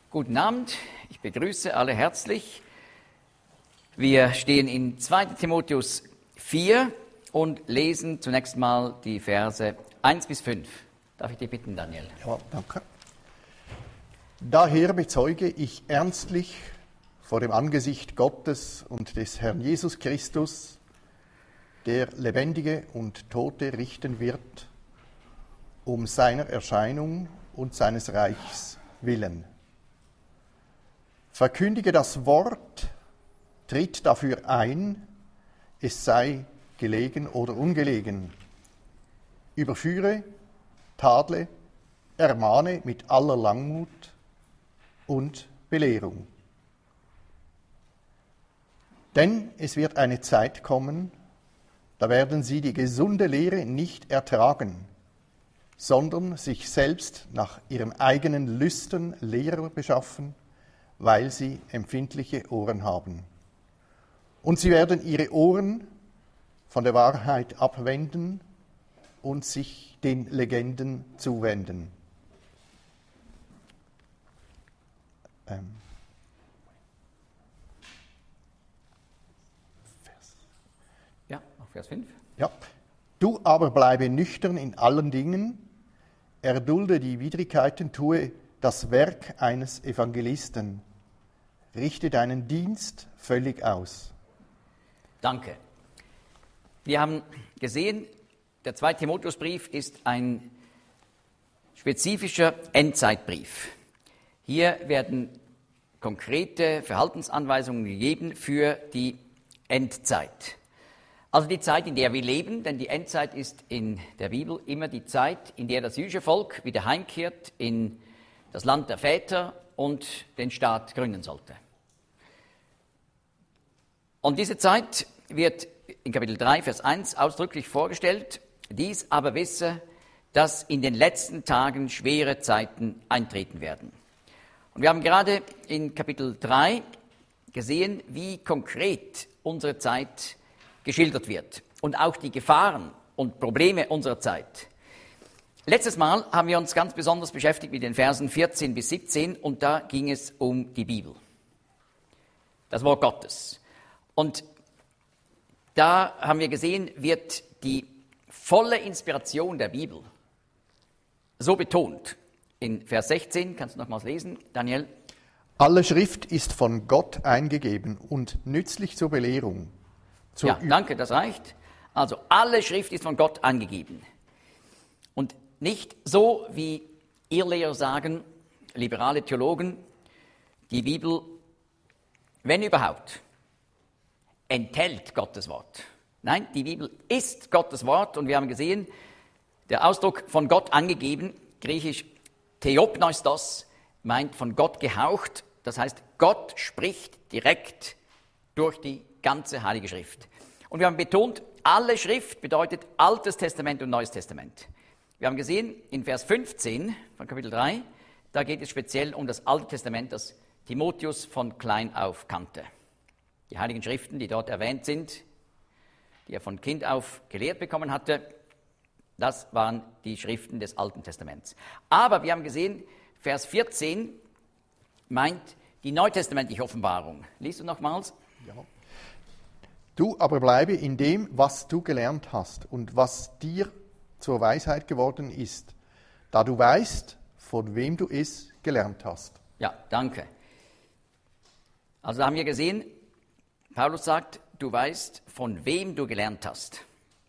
Guten Abend, ich begrüße alle herzlich. Wir stehen in 2. Timotheus 4 und lesen zunächst mal die Verse 1 bis 5. Darf ich dich bitten, Daniel? Ja, danke. Daher bezeuge ich ernstlich vor dem Angesicht Gottes und des Herrn Jesus Christus, der Lebendige und Tote richten wird, um seiner Erscheinung und seines Reichs willen. Verkündige das Wort, tritt dafür ein, es sei gelegen oder ungelegen. Überführe, tadle, ermahne mit aller Langmut und Belehrung. Denn es wird eine Zeit kommen, da werden sie die gesunde Lehre nicht ertragen, sondern sich selbst nach ihren eigenen Lüsten Lehrer beschaffen, weil sie empfindliche Ohren haben. Und sie werden ihre Ohren von der Wahrheit abwenden und sich den Legenden zuwenden. Ja, noch Vers 5. Ja. Du aber bleibe nüchtern in allen Dingen, erdulde die Widrigkeiten, tue das Werk eines Evangelisten, richte deinen Dienst völlig aus. Danke. Wir haben gesehen, der 2. Timotheusbrief ist ein spezifischer Endzeitbrief. Hier werden konkrete Verhaltensanweisungen gegeben für die Endzeit. Also die Zeit, in der wir leben, denn die Endzeit ist in der Bibel immer die Zeit, in der das jüdische Volk wieder heimkehrt in das Land der Väter und den Staat gründen sollte. Und diese Zeit wird in Kapitel 3, Vers 1 ausdrücklich vorgestellt. Dies aber wisse, dass in den letzten Tagen schwere Zeiten eintreten werden. Und wir haben gerade in Kapitel 3 gesehen, wie konkret unsere Zeit geschildert wird und auch die Gefahren und Probleme unserer Zeit. Letztes Mal haben wir uns ganz besonders beschäftigt mit den Versen 14 bis 17 und da ging es um die Bibel, das Wort Gottes. Und da haben wir gesehen, wird die volle Inspiration der Bibel so betont. In Vers 16, kannst du nochmals lesen, Daniel? Alle Schrift ist von Gott eingegeben und nützlich zur Belehrung. Ja, danke, das reicht. Also alle Schrift ist von Gott angegeben. Und nicht so, wie Irrlehrer sagen, liberale Theologen, die Bibel, wenn überhaupt, enthält Gottes Wort. Nein, die Bibel ist Gottes Wort und wir haben gesehen, der Ausdruck von Gott angegeben, griechisch Theopneustos, meint von Gott gehaucht, das heißt, Gott spricht direkt durch die ganze Heilige Schrift. Und wir haben betont, alle Schrift bedeutet Altes Testament und Neues Testament. Wir haben gesehen, in Vers 15 von Kapitel 3, da geht es speziell um das Alte Testament, das Timotheus von klein auf kannte. Die Heiligen Schriften, die dort erwähnt sind, die er von Kind auf gelehrt bekommen hatte, das waren die Schriften des Alten Testaments. Aber wir haben gesehen, Vers 14 meint die neutestamentliche Offenbarung. Liest du nochmals? Ja. Du aber bleibe in dem, was du gelernt hast und was dir zur Weisheit geworden ist, da du weißt, von wem du es gelernt hast. Ja, danke. Also da haben wir gesehen, Paulus sagt, du weißt, von wem du gelernt hast.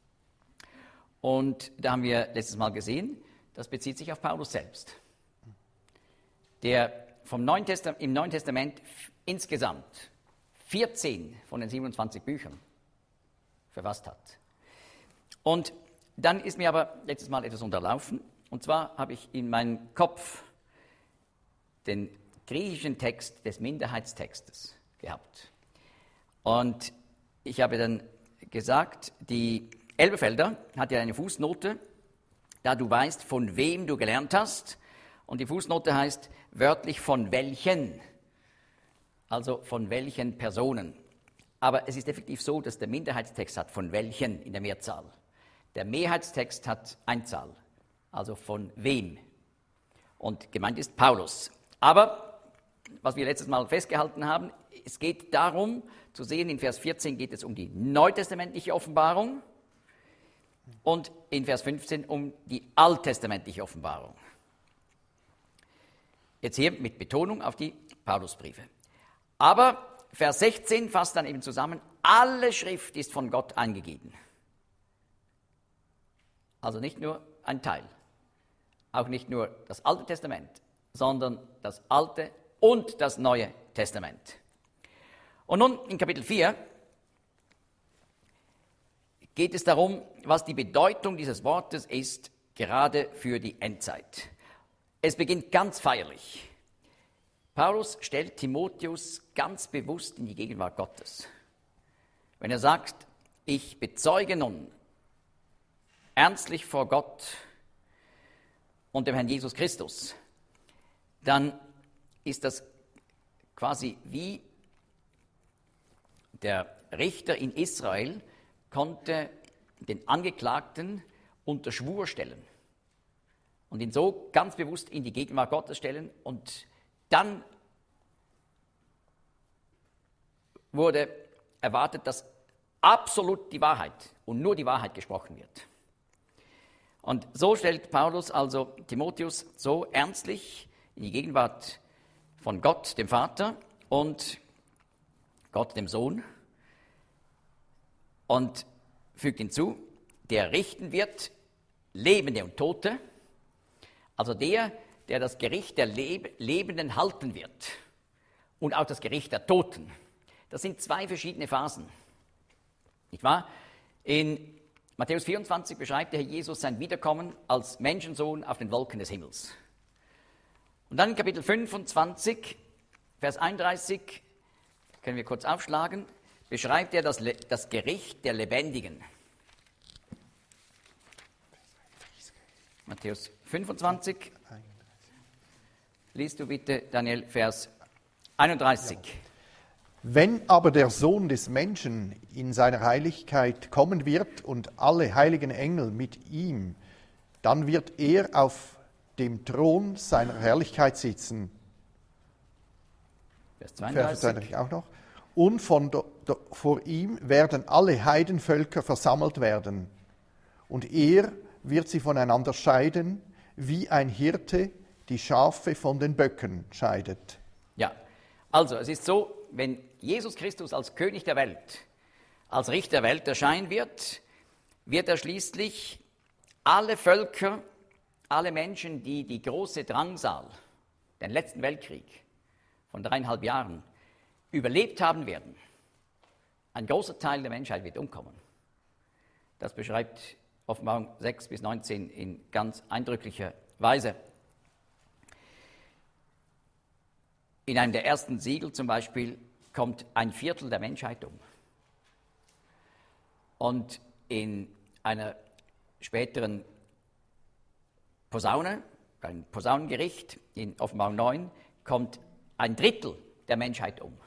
Und da haben wir letztes Mal gesehen, das bezieht sich auf Paulus selbst, der im Neuen Testament insgesamt 14 von den 27 Büchern verfasst hat. Und dann ist mir aber letztes Mal etwas unterlaufen. Und zwar habe ich in meinem Kopf den griechischen Text des Minderheitstextes gehabt. Und ich habe dann gesagt, die Elberfelder hat ja eine Fußnote, da du weißt, von wem du gelernt hast. Und die Fußnote heißt wörtlich von welchen. Also von welchen Personen. Aber es ist effektiv so, dass der Minderheitstext hat von welchen in der Mehrzahl. Der Mehrheitstext hat Einzahl, also von wem. Und gemeint ist Paulus. Aber was wir letztes Mal festgehalten haben. Es geht darum, zu sehen, in Vers 14 geht es um die neutestamentliche Offenbarung und in Vers 15 um die alttestamentliche Offenbarung. Jetzt hier mit Betonung auf die Paulusbriefe. Aber Vers 16 fasst dann eben zusammen, alle Schrift ist von Gott angegeben. Also nicht nur ein Teil, auch nicht nur das Alte Testament, sondern das Alte und das Neue Testament. Und nun in Kapitel 4 geht es darum, was die Bedeutung dieses Wortes ist, gerade für die Endzeit. Es beginnt ganz feierlich. Paulus stellt Timotheus ganz bewusst in die Gegenwart Gottes. Wenn er sagt, ich bezeuge nun ernstlich vor Gott und dem Herrn Jesus Christus, dann ist das quasi wie der Richter in Israel konnte den Angeklagten unter Schwur stellen und ihn so ganz bewusst in die Gegenwart Gottes stellen, und dann wurde erwartet, dass absolut die Wahrheit und nur die Wahrheit gesprochen wird. Und so stellt Paulus also Timotheus so ernstlich in die Gegenwart von Gott, dem Vater, und Gott, dem Sohn, und fügt hinzu, der richten wird Lebende und Tote, also der das Gericht der Lebenden halten wird und auch das Gericht der Toten. Das sind zwei verschiedene Phasen, nicht wahr? In Matthäus 24 beschreibt der Herr Jesus sein Wiederkommen als Menschensohn auf den Wolken des Himmels. Und dann in Kapitel 25, Vers 31, können wir kurz aufschlagen, beschreibt er das Gericht der Lebendigen. Matthäus 25, liest du bitte, Daniel, Vers 31. Wenn aber der Sohn des Menschen in seiner Heiligkeit kommen wird und alle heiligen Engel mit ihm, dann wird er auf dem Thron seiner Herrlichkeit sitzen. Vers 32. Vers 32 auch noch. Und vor ihm werden alle Heidenvölker versammelt werden. Und er wird sie voneinander scheiden, wie ein Hirte die Schafe von den Böcken scheidet. Ja, also es ist so, wenn Jesus Christus als König der Welt, als Richter der Welt erscheinen wird, wird er schließlich alle Völker, alle Menschen, die die große Drangsal, den letzten Weltkrieg von 3,5 Jahren, überlebt haben werden. Ein großer Teil der Menschheit wird umkommen. Das beschreibt Offenbarung 6 bis 19 in ganz eindrücklicher Weise. In einem der ersten Siegel zum Beispiel kommt 1/4 der Menschheit um. Und in einer späteren Posaune, ein Posaunengericht in Offenbarung 9, kommt 1/3 der Menschheit um.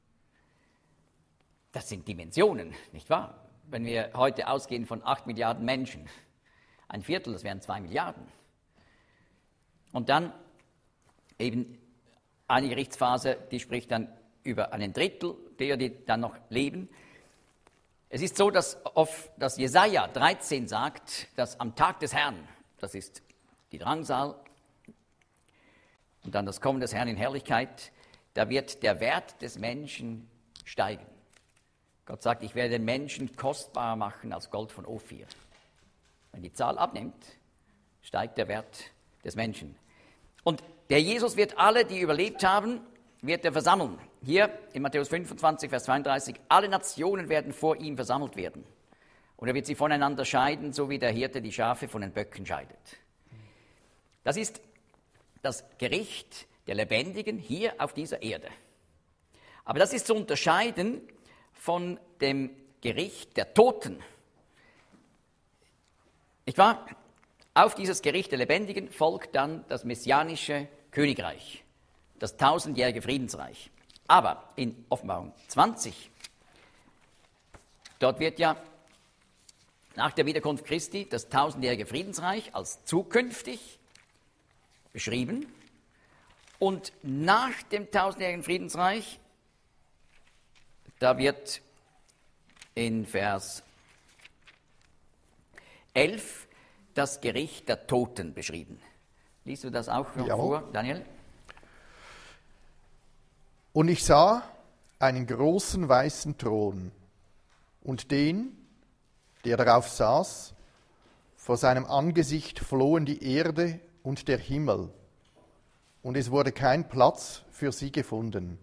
Das sind Dimensionen, nicht wahr? Wenn wir heute ausgehen von 8 Milliarden Menschen, 1/4, das wären 2 Milliarden. Und dann eben eine Gerichtsphase, die spricht dann über 1/3 derer, die dann noch leben. Es ist so, dass Jesaja 13 sagt, dass am Tag des Herrn, das ist die Drangsal, und dann das Kommen des Herrn in Herrlichkeit, da wird der Wert des Menschen steigen. Gott sagt, ich werde den Menschen kostbarer machen als Gold von Ophir. Wenn die Zahl abnimmt, steigt der Wert des Menschen. Und der Jesus wird alle, die überlebt haben, wird er versammeln. Hier in Matthäus 25, Vers 32, alle Nationen werden vor ihm versammelt werden. Und er wird sie voneinander scheiden, so wie der Hirte die Schafe von den Böcken scheidet. Das ist das Gericht der Lebendigen hier auf dieser Erde. Aber das ist zu unterscheiden von dem Gericht der Toten. Nicht wahr? Auf dieses Gericht der Lebendigen folgt dann das messianische Königreich, das 1000-jährige Friedensreich. Aber in Offenbarung 20, dort wird ja nach der Wiederkunft Christi das 1000-jährige Friedensreich als zukünftig beschrieben Und nach dem tausendjährigen Friedensreich, da wird in Vers 11 das Gericht der Toten beschrieben. Liest du das auch vor, Daniel? Und ich sah einen großen weißen Thron und den, der darauf saß, vor seinem Angesicht flohen die Erde und der Himmel, und es wurde kein Platz für sie gefunden.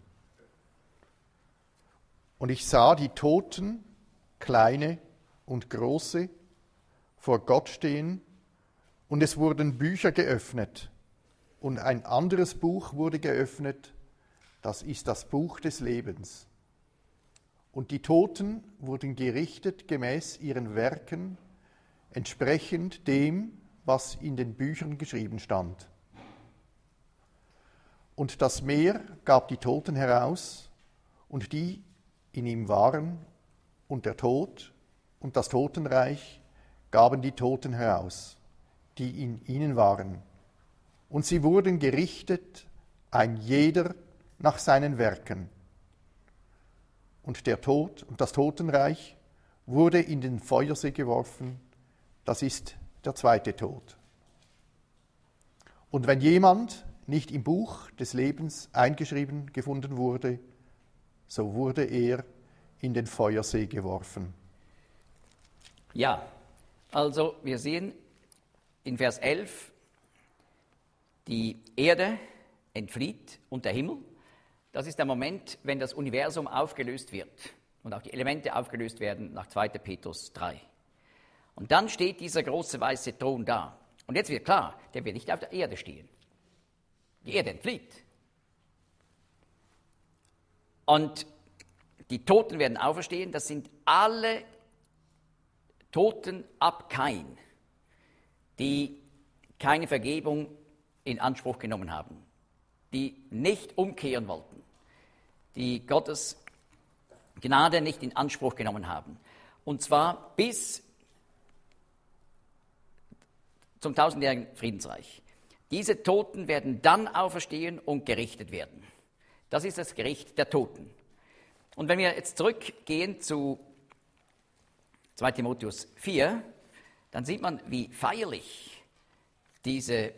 Und ich sah die Toten, kleine und große, vor Gott stehen, und es wurden Bücher geöffnet, und ein anderes Buch wurde geöffnet, das ist das Buch des Lebens. Und die Toten wurden gerichtet gemäß ihren Werken, entsprechend dem, was in den Büchern geschrieben stand. Und das Meer gab die Toten heraus, und die in ihm waren, und der Tod und das Totenreich gaben die Toten heraus, die in ihnen waren. Und sie wurden gerichtet, ein jeder nach seinen Werken. Und der Tod und das Totenreich wurde in den Feuersee geworfen, das ist der zweite Tod. Und wenn jemand nicht im Buch des Lebens eingeschrieben gefunden wurde, so wurde er in den Feuersee geworfen. Ja, also wir sehen in Vers 11, die Erde entflieht und der Himmel. Das ist der Moment, wenn das Universum aufgelöst wird und auch die Elemente aufgelöst werden nach 2. Petrus 3. Und dann steht dieser große weiße Thron da. Und jetzt wird klar, der wird nicht auf der Erde stehen. Die Erde entflieht. Und die Toten werden auferstehen, das sind alle Toten ab Kain, die keine Vergebung in Anspruch genommen haben, die nicht umkehren wollten, die Gottes Gnade nicht in Anspruch genommen haben. Und zwar bis zum tausendjährigen Friedensreich. Diese Toten werden dann auferstehen und gerichtet werden. Das ist das Gericht der Toten. Und wenn wir jetzt zurückgehen zu 2 Timotheus 4, dann sieht man, wie feierlich diese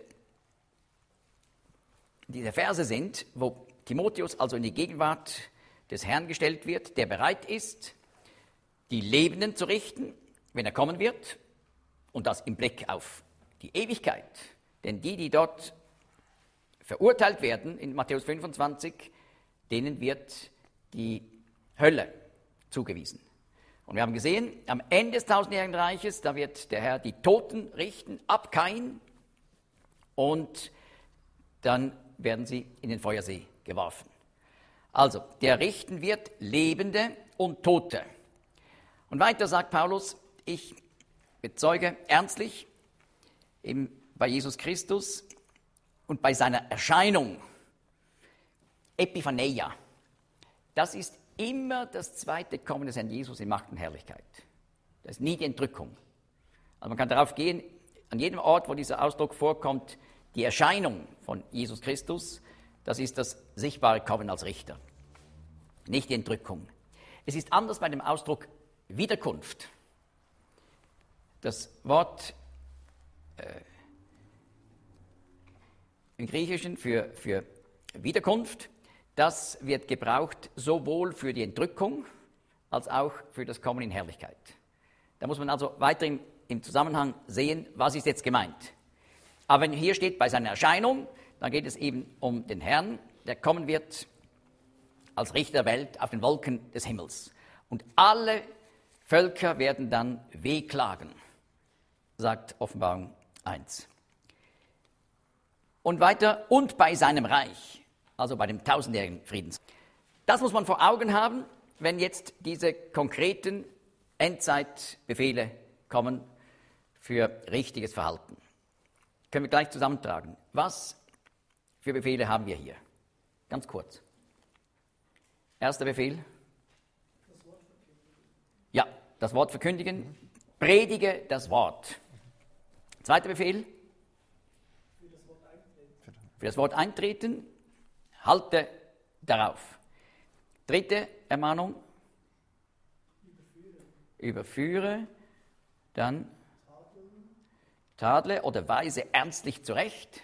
Verse sind, wo Timotheus also in die Gegenwart des Herrn gestellt wird, der bereit ist, die Lebenden zu richten, wenn er kommen wird, und das im Blick auf die Ewigkeit. Denn die dort verurteilt werden, in Matthäus 25, denen wird die Hölle zugewiesen. Und wir haben gesehen, am Ende des tausendjährigen Reiches, da wird der Herr die Toten richten, ab Kain, und dann werden sie in den Feuersee geworfen. Also, der richten wird Lebende und Tote. Und weiter sagt Paulus, ich bezeuge ernstlich bei Jesus Christus und bei seiner Erscheinung, Epiphaneia, das ist immer das zweite Kommen des Herrn Jesus in Macht und Herrlichkeit. Das ist nie die Entrückung. Also man kann darauf gehen, an jedem Ort, wo dieser Ausdruck vorkommt, die Erscheinung von Jesus Christus, das ist das sichtbare Kommen als Richter, nicht die Entrückung. Es ist anders bei dem Ausdruck Wiederkunft. Das Wort im Griechischen für Wiederkunft, das wird gebraucht sowohl für die Entrückung als auch für das Kommen in Herrlichkeit. Da muss man also weiter im Zusammenhang sehen, was ist jetzt gemeint. Aber wenn hier steht, bei seiner Erscheinung, dann geht es eben um den Herrn, der kommen wird als Richter der Welt auf den Wolken des Himmels. Und alle Völker werden dann wehklagen, sagt Offenbarung 1. Und weiter, und bei seinem Reich, also bei dem tausendjährigen Friedens. Das muss man vor Augen haben, wenn jetzt diese konkreten Endzeitbefehle kommen für richtiges Verhalten. Können wir gleich zusammentragen. Was für Befehle haben wir hier? Ganz kurz. Erster Befehl. Das Wort verkündigen. Ja, das Wort verkündigen. Predige das Wort. Zweiter Befehl. Für das Wort eintreten. Für das Wort eintreten. Halte darauf. Dritte Ermahnung. Überführe. Dann tadle oder weise ernstlich zurecht.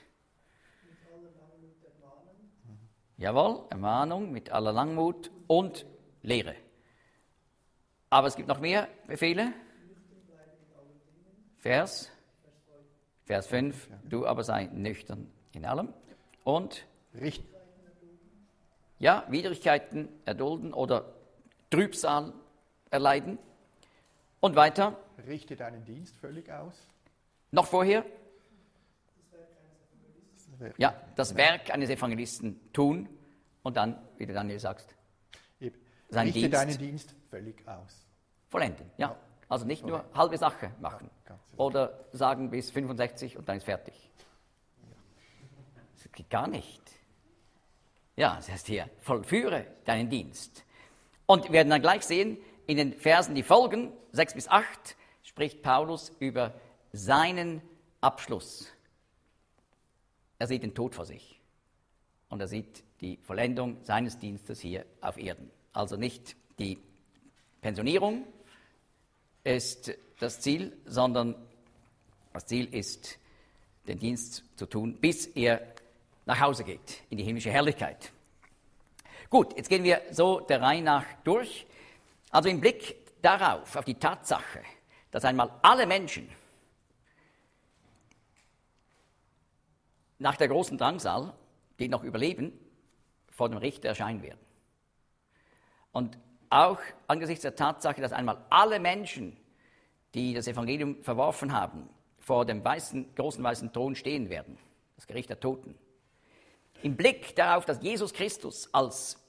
Jawohl, Ermahnung mit aller Langmut und Lehre. Aber es gibt noch mehr Befehle. Vers 5, du aber sei nüchtern in allem. Und ja, Widrigkeiten erdulden oder Trübsal erleiden. Und weiter. Richte deinen Dienst völlig aus. Noch vorher. Ja, das Werk eines Evangelisten tun und dann, wie du Daniel sagst, seinen Richte Dienst deinen Dienst völlig aus. vollenden. Ja. Also nicht nur halbe Sache machen oder sagen bis 65 und dann ist fertig. Das geht gar nicht. Ja, das heißt hier, vollführe deinen Dienst. Und wir werden dann gleich sehen, in den Versen, die folgen, 6 bis 8, spricht Paulus über seinen Abschluss. Er sieht den Tod vor sich und er sieht die Vollendung seines Dienstes hier auf Erden. Also nicht die Pensionierung ist das Ziel, sondern das Ziel ist, den Dienst zu tun, bis er nach Hause geht, in die himmlische Herrlichkeit. Gut, jetzt gehen wir so der Reihe nach durch. Also im Blick darauf, auf die Tatsache, dass einmal alle Menschen nach der großen Drangsal, die noch überleben, vor dem Richter erscheinen werden. Und auch angesichts der Tatsache, dass einmal alle Menschen, die das Evangelium verworfen haben, vor dem großen weißen Thron stehen werden, das Gericht der Toten. Im Blick darauf, dass Jesus Christus als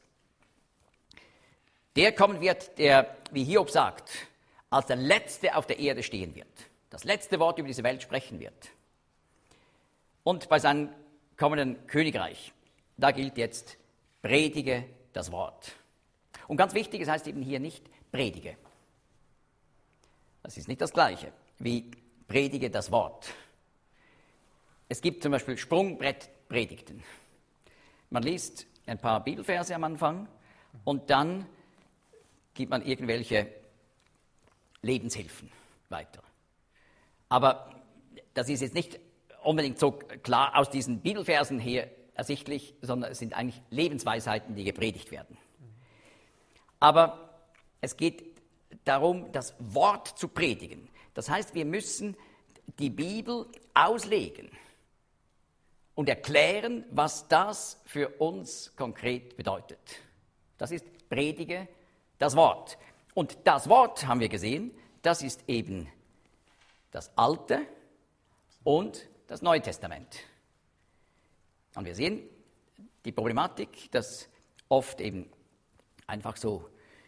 der kommen wird, der, wie Hiob sagt, als der Letzte auf der Erde stehen wird, das letzte Wort über diese Welt sprechen wird. Und bei seinem kommenden Königreich, da gilt jetzt, predige das Wort. Und ganz wichtig, es heißt eben hier nicht predige. Das ist nicht das Gleiche wie predige das Wort. Es gibt zum Beispiel Sprungbrettpredigten. Man liest ein paar Bibelverse am Anfang und dann gibt man irgendwelche Lebenshilfen weiter. Aber das ist jetzt nicht unbedingt so klar aus diesen Bibelversen her ersichtlich, sondern es sind eigentlich Lebensweisheiten, die gepredigt werden. Aber es geht darum, das Wort zu predigen. Das heißt, wir müssen die Bibel auslegen und erklären, was das für uns konkret bedeutet. Das ist predige das Wort. Und das Wort, haben wir gesehen, das ist eben das Alte und das Neue Testament. Und wir sehen die Problematik, dass oft eben einfach so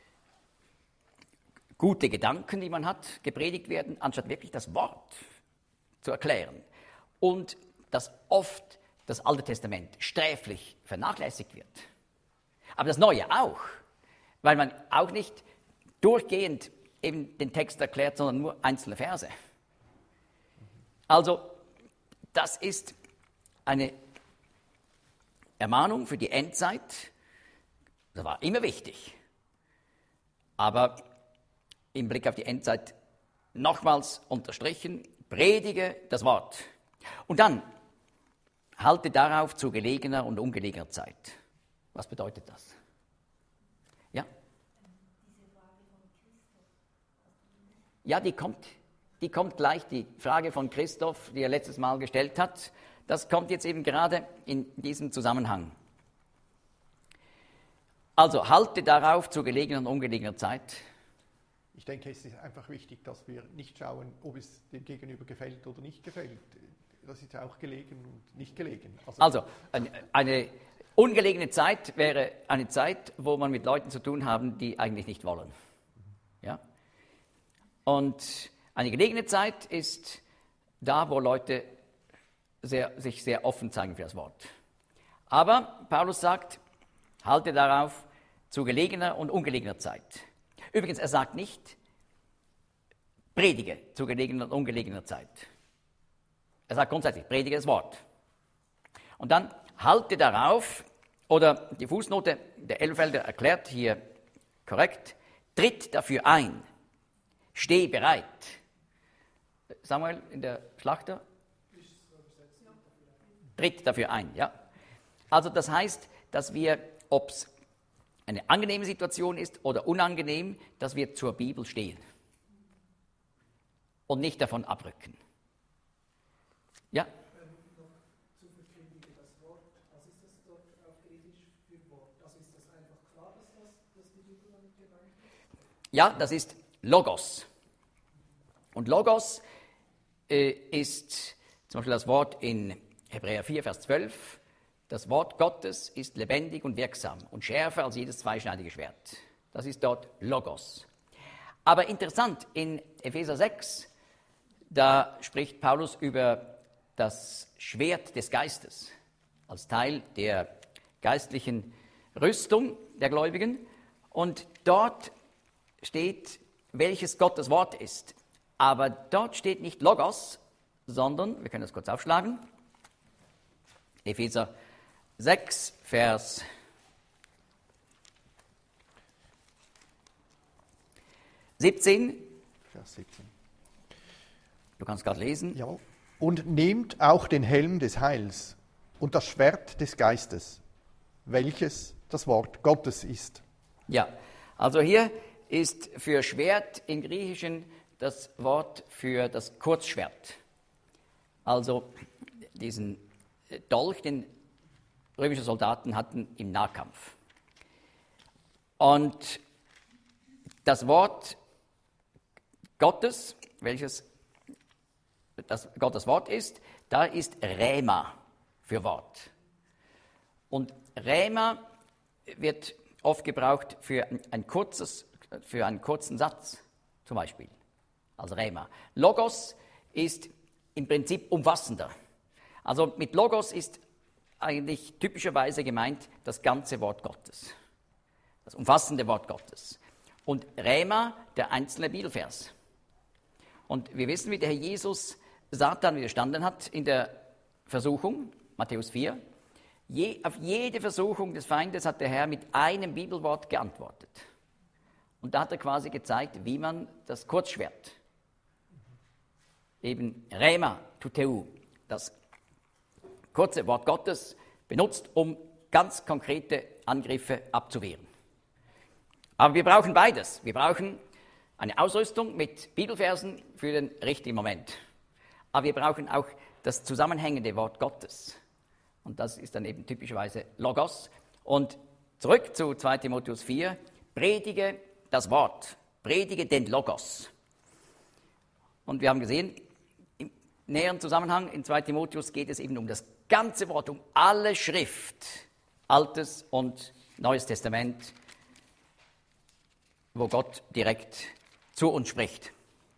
gute Gedanken, die man hat, gepredigt werden, anstatt wirklich das Wort zu erklären. Und dass oft das Alte Testament sträflich vernachlässigt wird. Aber das Neue auch, weil man auch nicht durchgehend eben den Text erklärt, sondern nur einzelne Verse. Also, das ist eine Ermahnung für die Endzeit. Das war immer wichtig. Aber im Blick auf die Endzeit nochmals unterstrichen, predige das Wort. Und dann halte darauf zu gelegener und ungelegener Zeit. Was bedeutet das? Ja? Ja, die kommt gleich, die Frage von Christoph, die er letztes Mal gestellt hat. Das kommt jetzt eben gerade in diesem Zusammenhang. Also halte darauf zu gelegener und ungelegener Zeit. Ich denke, es ist einfach wichtig, dass wir nicht schauen, ob es dem Gegenüber gefällt oder nicht gefällt. Das ist auch gelegen und nicht gelegen. Also eine ungelegene Zeit wäre eine Zeit, wo man mit Leuten zu tun haben, die eigentlich nicht wollen. Ja? Und eine gelegene Zeit ist da, wo Leute sich sehr offen zeigen für das Wort. Aber Paulus sagt, halte darauf zu gelegener und ungelegener Zeit. Übrigens, er sagt nicht, predige zu gelegener und ungelegener Zeit. Er sagt grundsätzlich, predige das Wort. Und dann halte darauf Oder die Fußnote der Elberfelder erklärt hier korrekt: tritt dafür ein, steh bereit. Samuel in der Schlachter? Tritt dafür ein, ja. Also das heißt, dass wir, ob es eine angenehme Situation ist oder unangenehm, dass wir zur Bibel stehen und nicht davon abrücken. Ja? Zu verkündigen das Wort. Was ist das dort auf Griechisch für Wort? Also ist das einfach klar, dass die Bibel damit gemeint ist? Ja, das ist Logos. Und Logos ist zum Beispiel das Wort in Hebräer 4, Vers 12. Das Wort Gottes ist lebendig und wirksam und schärfer als jedes zweischneidige Schwert. Das ist dort Logos. Aber interessant, in Epheser 6, da spricht Paulus über das Schwert des Geistes als Teil der geistlichen Rüstung der Gläubigen. Und dort steht, welches Gottes Wort ist. Aber dort steht nicht Logos, sondern, wir können das kurz aufschlagen, Epheser 6, Vers 17. Vers 17. Du kannst gerade lesen. Jawohl. Und nehmt auch den Helm des Heils und das Schwert des Geistes, welches das Wort Gottes ist. Ja, also hier ist für Schwert im Griechischen das Wort für das Kurzschwert. Also diesen Dolch, den römische Soldaten hatten im Nahkampf. Und das Wort Gottes, welches das Gottes Wort ist, da ist Rhema für Wort. Und Rhema wird oft gebraucht für einen kurzen Satz, zum Beispiel, als Rhema. Logos ist im Prinzip umfassender. Also mit Logos ist eigentlich typischerweise gemeint das ganze Wort Gottes, das umfassende Wort Gottes. Und Rhema, der einzelne Bibelvers. Und wir wissen, wie der Herr Jesus Satan widerstanden hat in der Versuchung, Matthäus 4. Auf jede Versuchung des Feindes hat der Herr mit einem Bibelwort geantwortet. Und da hat er quasi gezeigt, wie man das Kurzschwert, eben Rhema, Tuteu, das kurze Wort Gottes, benutzt, um ganz konkrete Angriffe abzuwehren. Aber wir brauchen beides. Wir brauchen eine Ausrüstung mit Bibelversen für den richtigen Moment. Aber wir brauchen auch das zusammenhängende Wort Gottes. Und das ist dann eben typischerweise Logos. Und zurück zu 2 Timotheus 4. Predige das Wort. Predige den Logos. Und wir haben gesehen, im näheren Zusammenhang in 2 Timotheus geht es eben um das ganze Wort, um alle Schrift, Altes und Neues Testament, wo Gott direkt zu uns spricht.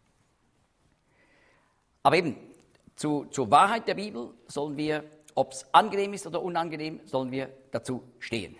Aber eben, zur Wahrheit der Bibel sollen wir, ob es angenehm ist oder unangenehm, sollen wir dazu stehen.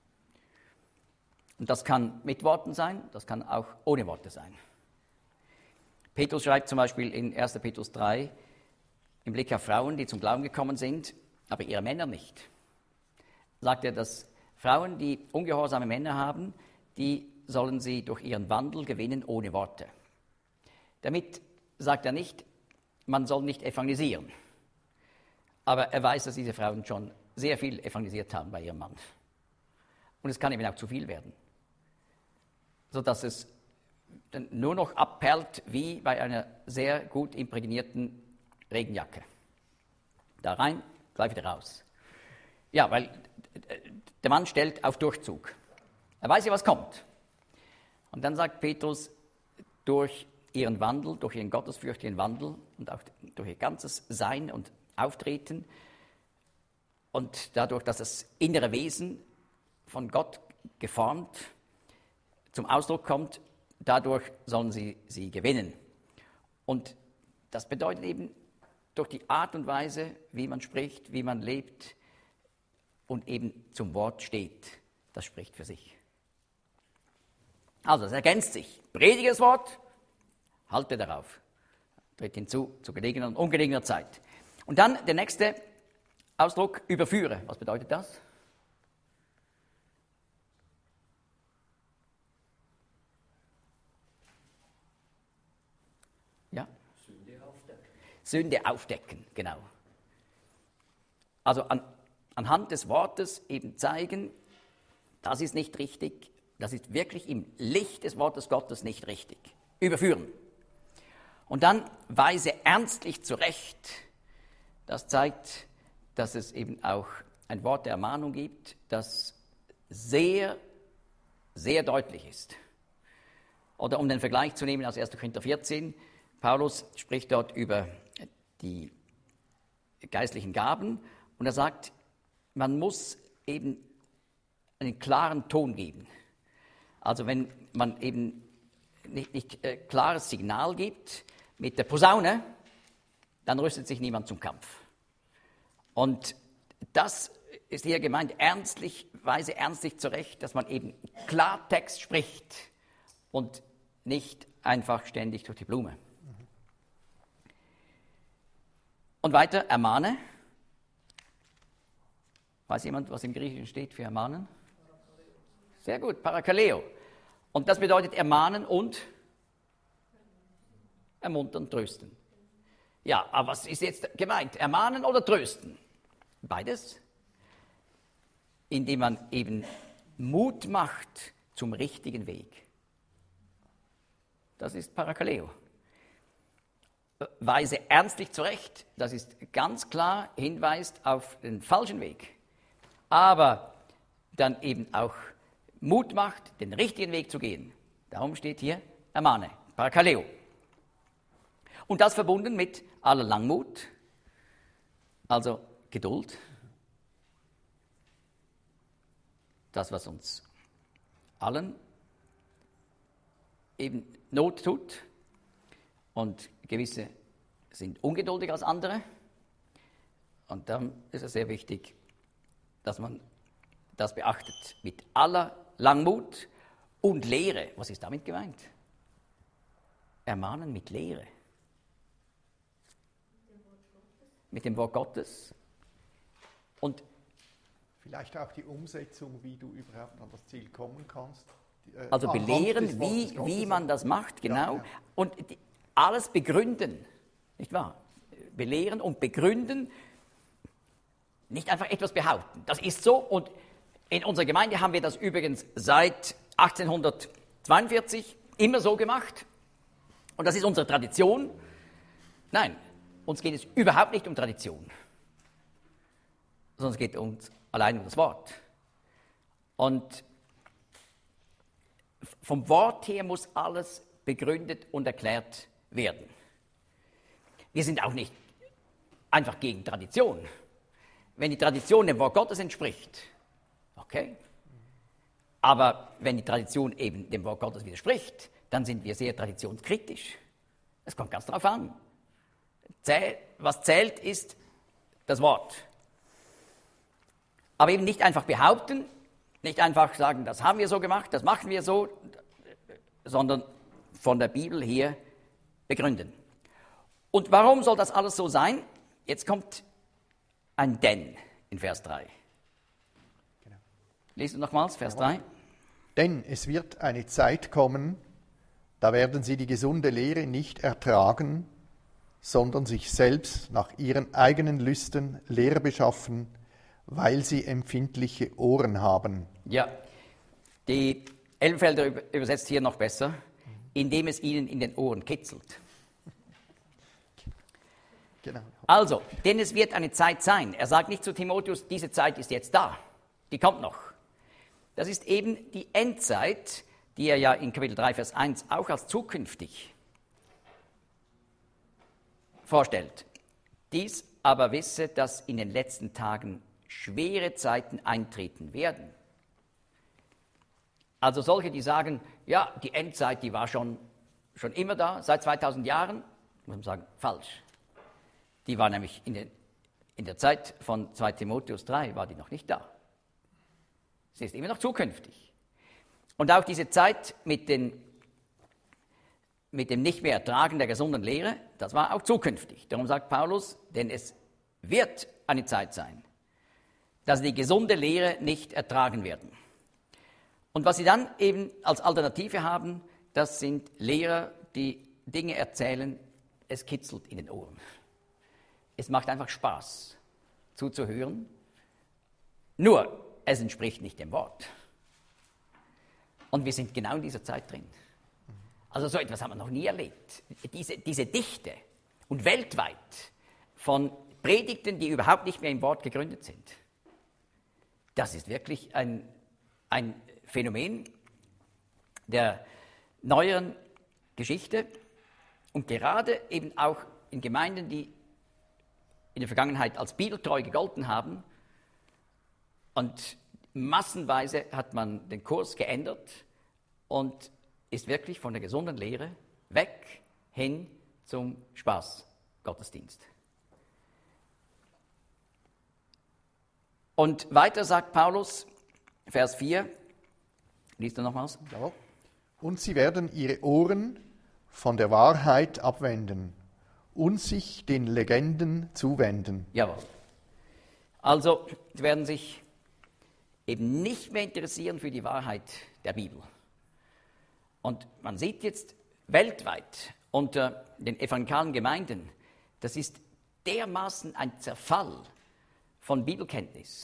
Und das kann mit Worten sein, das kann auch ohne Worte sein. Petrus schreibt zum Beispiel in 1. Petrus 3, im Blick auf Frauen, die zum Glauben gekommen sind, aber ihre Männer nicht. Sagt er, dass Frauen, die ungehorsame Männer haben, die sollen sie durch ihren Wandel gewinnen ohne Worte. Damit sagt er nicht, man soll nicht evangelisieren. Aber er weiß, dass diese Frauen schon sehr viel evangelisiert haben bei ihrem Mann. Und es kann eben auch zu viel werden. Sodass es dann nur noch abperlt wie bei einer sehr gut imprägnierten Regenjacke. Da rein, gleich wieder raus. Ja, weil der Mann stellt auf Durchzug. Er weiß ja, was kommt. Und dann sagt Petrus, durch ihren Wandel, durch ihren gottesfürchtigen Wandel und auch durch ihr ganzes Sein und Auftreten und dadurch, dass das innere Wesen von Gott geformt zum Ausdruck kommt, dadurch sollen sie gewinnen. Und das bedeutet eben durch die Art und Weise, wie man spricht, wie man lebt und eben zum Wort steht, das spricht für sich. Also, es ergänzt sich. Predige das Wort, halte darauf. Tritt hinzu zu gelegener und ungelegener Zeit. Und dann der nächste Ausdruck, überführe. Was bedeutet das? Sünde aufdecken, genau. Also anhand des Wortes eben zeigen, das ist nicht richtig, das ist wirklich im Licht des Wortes Gottes nicht richtig. Überführen. Und dann weise ernstlich zurecht. Das zeigt, dass es eben auch ein Wort der Ermahnung gibt, das sehr, sehr deutlich ist. Oder um den Vergleich zu nehmen aus 1. Korinther 14, Paulus spricht dort über die geistlichen Gaben und er sagt, man muss eben einen klaren Ton geben. Also wenn man eben nicht klares Signal gibt mit der Posaune, dann rüstet sich niemand zum Kampf. Und das ist hier gemeint, weise ernstlich zurecht, dass man eben Klartext spricht und nicht einfach ständig durch die Blume. Und weiter, ermahne. Weiß jemand, was im Griechischen steht für ermahnen? Sehr gut, parakaleo. Und das bedeutet ermahnen und ermuntern, trösten. Ja, aber was ist jetzt gemeint? Ermahnen oder trösten? Beides. Indem man eben Mut macht zum richtigen Weg. Das ist parakaleo. Weise ernstlich zurecht, das ist ganz klar, hinweist auf den falschen Weg. Aber dann eben auch Mut macht, den richtigen Weg zu gehen. Darum steht hier ermahne, parakaleo. Und das verbunden mit aller Langmut, also Geduld. Das, was uns allen eben Not tut. Und gewisse sind ungeduldiger als andere. Und dann ist es sehr wichtig, dass man das beachtet. Mit aller Langmut und Lehre. Was ist damit gemeint? Ermahnen mit Lehre. Mit dem Wort Gottes. Und vielleicht auch die Umsetzung, wie du überhaupt an das Ziel kommen kannst. Also belehren, wie man das macht, genau. Ja. Und alles begründen, nicht wahr? Belehren und begründen, nicht einfach etwas behaupten. Das ist so und in unserer Gemeinde haben wir das übrigens seit 1842 immer so gemacht. Und das ist unsere Tradition. Nein, uns geht es überhaupt nicht um Tradition, sondern es geht uns allein um das Wort. Und vom Wort her muss alles begründet und erklärt werden. Wir sind auch nicht einfach gegen Tradition. Wenn die Tradition dem Wort Gottes entspricht, okay. Aber wenn die Tradition eben dem Wort Gottes widerspricht, dann sind wir sehr traditionskritisch. Es kommt ganz darauf an. Was zählt, ist das Wort. Aber eben nicht einfach behaupten, nicht einfach sagen, das haben wir so gemacht, das machen wir so, sondern von der Bibel her begründen. Und warum soll das alles so sein? Jetzt kommt ein Denn in Vers 3. Genau. Lesen wir nochmals, Vers 3. Denn es wird eine Zeit kommen, da werden sie die gesunde Lehre nicht ertragen, sondern sich selbst nach ihren eigenen Lüsten Lehre beschaffen, weil sie empfindliche Ohren haben. Ja, die Elberfelder übersetzt hier noch besser, indem es ihnen in den Ohren kitzelt. Genau. Also, denn es wird eine Zeit sein. Er sagt nicht zu Timotheus, diese Zeit ist jetzt da, die kommt noch. Das ist eben die Endzeit, die er ja in Kapitel 3, Vers 1 auch als zukünftig vorstellt. Dies aber wisse, dass in den letzten Tagen schwere Zeiten eintreten werden. Also solche, die sagen, ja, die Endzeit, die war schon immer da, seit 2000 Jahren, muss man sagen, falsch. Die war nämlich in der Zeit von 2 Timotheus 3, war die noch nicht da. Sie ist immer noch zukünftig. Und auch diese Zeit mit dem nicht mehr Ertragen der gesunden Lehre, das war auch zukünftig. Darum sagt Paulus, denn es wird eine Zeit sein, dass sie die gesunde Lehre nicht ertragen werden. Und was sie dann eben als Alternative haben, das sind Lehrer, die Dinge erzählen, es kitzelt in den Ohren. es macht einfach Spaß zuzuhören. Nur, es entspricht nicht dem Wort. Und wir sind genau in dieser Zeit drin. Also so etwas haben wir noch nie erlebt. Diese Dichte und weltweit von Predigten, die überhaupt nicht mehr im Wort gegründet sind. Das ist wirklich ein Phänomen der neueren Geschichte und gerade eben auch in Gemeinden, die in der Vergangenheit als bibeltreu gegolten haben. Und massenweise hat man den Kurs geändert und ist wirklich von der gesunden Lehre weg hin zum Spaßgottesdienst. Und weiter sagt Paulus, Vers 4, liest du nochmals? Ja. Und sie werden ihre Ohren von der Wahrheit abwenden und sich den Legenden zuwenden. Jawohl. Also, sie werden sich eben nicht mehr interessieren für die Wahrheit der Bibel. Und man sieht jetzt weltweit unter den evangelikalen Gemeinden, das ist dermaßen ein Zerfall von Bibelkenntnis.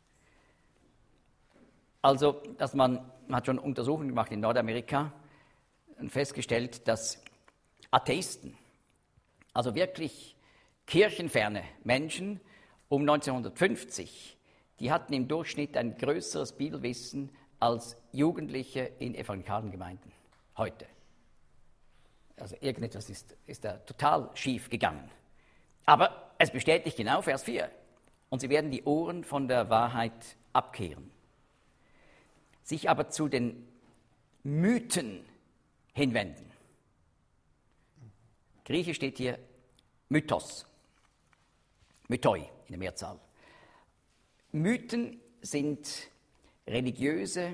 Also, dass man hat schon Untersuchungen gemacht in Nordamerika und festgestellt, dass Atheisten, also wirklich kirchenferne Menschen um 1950, die hatten im Durchschnitt ein größeres Bibelwissen als Jugendliche in evangelikalen Gemeinden heute. Also irgendetwas ist da total schief gegangen. Aber es bestätigt genau Vers 4. Und sie werden die Ohren von der Wahrheit abkehren. Sich aber zu den Mythen hinwenden. Griechisch steht hier Mythos, Mythoi in der Mehrzahl. Mythen sind religiöse,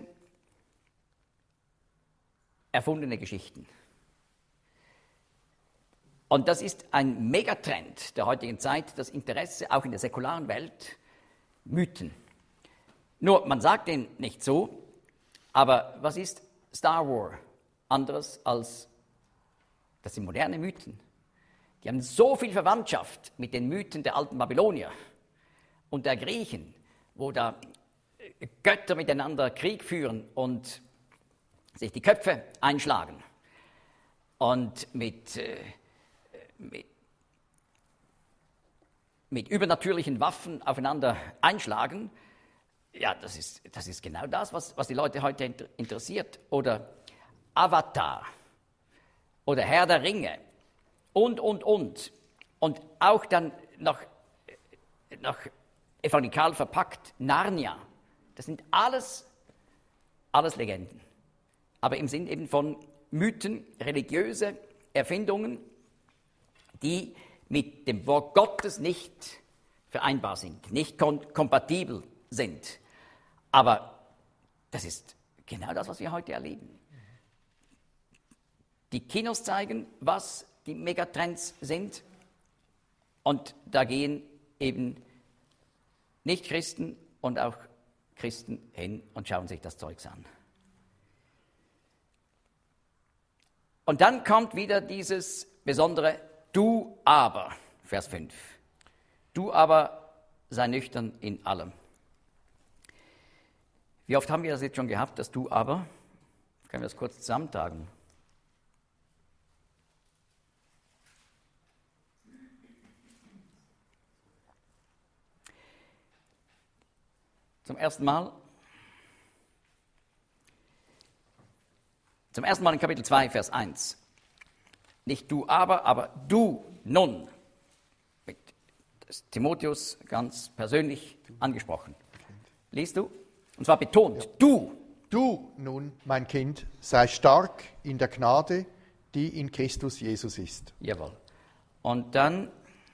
erfundene Geschichten. Und das ist ein Megatrend der heutigen Zeit, das Interesse auch in der säkularen Welt, Mythen. Nur, man sagt den nicht so, aber was ist Star Wars anderes als, das sind moderne Mythen. Die haben so viel Verwandtschaft mit den Mythen der alten Babylonier und der Griechen, wo da Götter miteinander Krieg führen und sich die Köpfe einschlagen und mit übernatürlichen Waffen aufeinander einschlagen. Ja, das ist genau das, was die Leute heute interessiert. Oder Avatar oder Herr der Ringe und. Und auch dann noch evangelikal verpackt Narnia. Das sind alles Legenden. Aber im Sinn eben von Mythen, religiöse Erfindungen, die mit dem Wort Gottes nicht vereinbar sind, nicht kompatibel sind. Aber das ist genau das, was wir heute erleben. Die Kinos zeigen, was die Megatrends sind, und da gehen eben Nicht-Christen und auch Christen hin und schauen sich das Zeugs an. Und dann kommt wieder dieses besondere Du aber, Vers 5. Du aber sei nüchtern in allem. Wie oft haben wir das jetzt schon gehabt, das Du aber? Können wir das kurz zusammentragen? Zum ersten Mal in Kapitel 2, Vers 1. Nicht du aber du nun. Mit Timotheus ganz persönlich angesprochen. Liest du? Und zwar betont, ja. Du. Du nun, mein Kind, sei stark in der Gnade, die in Christus Jesus ist. Jawohl. Und dann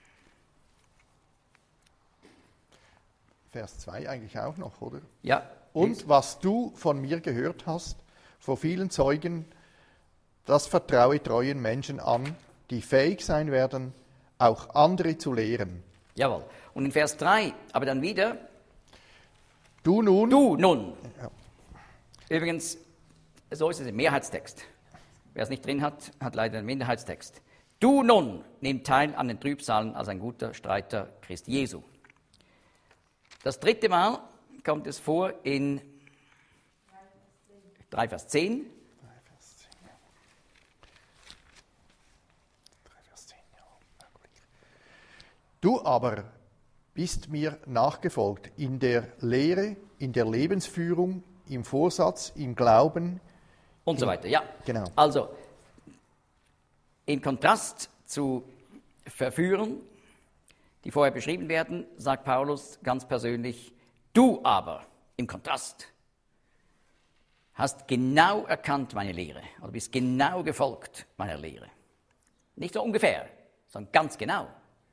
Vers 2 eigentlich auch noch, oder? Ja. Und was du von mir gehört hast, vor vielen Zeugen, das vertraue treuen Menschen an, die fähig sein werden, auch andere zu lehren. Jawohl. Und in Vers 3, aber dann wieder, Du nun. Ja. Übrigens, so ist es im Mehrheitstext. Wer es nicht drin hat, hat leider einen Minderheitstext. Du nun nimm teil an den Trübsalen als ein guter Streiter Christi Jesu. Das dritte Mal kommt es vor in 3 Vers 10. Du aber bist mir nachgefolgt in der Lehre, in der Lebensführung, im Vorsatz, im Glauben. Und so weiter, ja. Genau. Also, im Kontrast zu Verführern, die vorher beschrieben werden, sagt Paulus ganz persönlich, du aber, im Kontrast, hast genau erkannt meine Lehre, oder bist genau gefolgt meiner Lehre. Nicht so ungefähr, sondern ganz genau.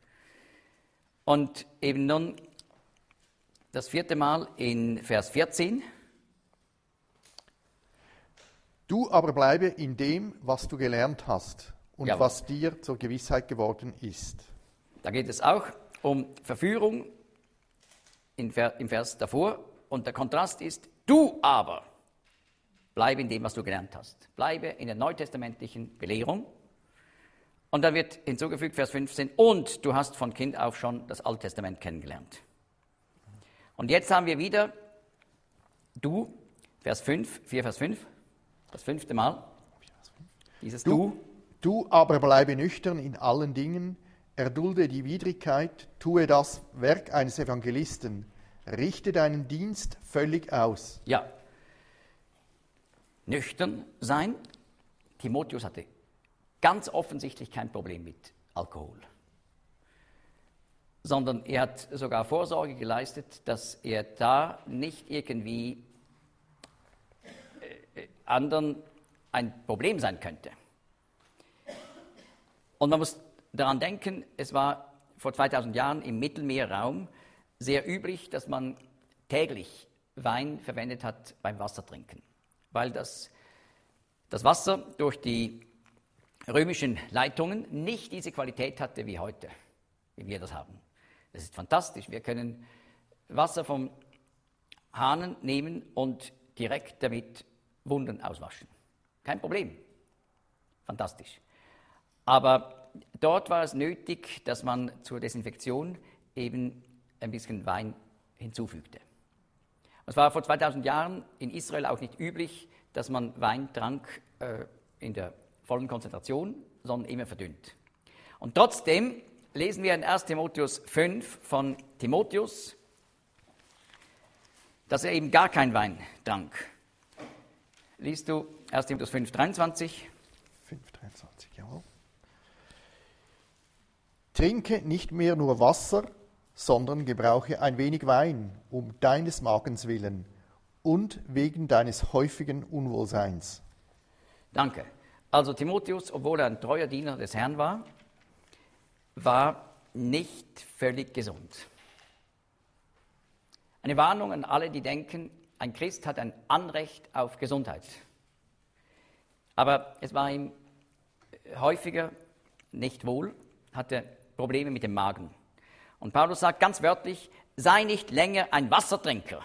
Und eben nun das vierte Mal in Vers 14. Du aber bleibe in dem, was du gelernt hast und Jawohl. was dir zur Gewissheit geworden ist. Da geht es auch um Verführung im Vers davor. Und der Kontrast ist, du aber bleibe in dem, was du gelernt hast. Bleibe in der neutestamentlichen Belehrung. Und dann wird hinzugefügt, Vers 15, und du hast von Kind auf schon das Alte Testament kennengelernt. Und jetzt haben wir wieder du, Vers 5, 4 Vers 5, das 5. Mal, dieses du. Du aber bleibe nüchtern in allen Dingen, erdulde die Widrigkeit, tue das Werk eines Evangelisten, richte deinen Dienst völlig aus. Ja, nüchtern sein. Timotheus hatte ganz offensichtlich kein Problem mit Alkohol, sondern er hat sogar Vorsorge geleistet, dass er da nicht irgendwie anderen ein Problem sein könnte. Und man muss daran denken, es war vor 2000 Jahren im Mittelmeerraum sehr üblich, dass man täglich Wein verwendet hat beim Wassertrinken, weil das Wasser durch die römischen Leitungen nicht diese Qualität hatte wie heute, wie wir das haben. Das ist fantastisch. Wir können Wasser vom Hahn nehmen und direkt damit Wunden auswaschen. Kein Problem. Fantastisch. Aber dort war es nötig, dass man zur Desinfektion eben ein bisschen Wein hinzufügte. Es war vor 2000 Jahren in Israel auch nicht üblich, dass man Wein trank in der vollen Konzentration, sondern immer verdünnt. Und trotzdem lesen wir in 1 Timotheus 5 von Timotheus, dass er eben gar kein Wein trank. Liest du 1 Timotheus 5, 23? 5, 23, jawohl. Trinke nicht mehr nur Wasser, sondern gebrauche ein wenig Wein, um deines Magens willen und wegen deines häufigen Unwohlseins. Danke. Also Timotheus, obwohl er ein treuer Diener des Herrn war, war nicht völlig gesund. Eine Warnung an alle, die denken, ein Christ hat ein Anrecht auf Gesundheit. Aber es war ihm häufiger nicht wohl, hatte Probleme mit dem Magen. Und Paulus sagt ganz wörtlich, sei nicht länger ein Wassertrinker,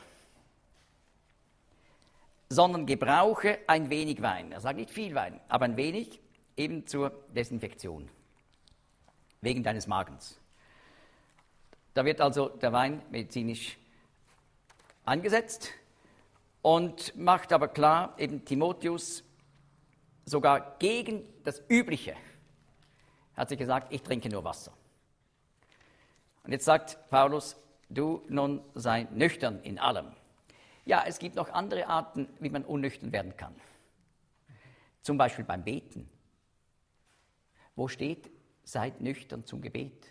sondern gebrauche ein wenig Wein. Er sagt nicht viel Wein, aber ein wenig, eben zur Desinfektion, wegen deines Magens. Da wird also der Wein medizinisch eingesetzt und macht aber klar, eben Timotheus sogar gegen das Übliche hat sich gesagt, ich trinke nur Wasser. Und jetzt sagt Paulus, du nun sei nüchtern in allem. Ja, es gibt noch andere Arten, wie man unnüchtern werden kann. Zum Beispiel beim Beten. Wo steht, seid nüchtern zum Gebet?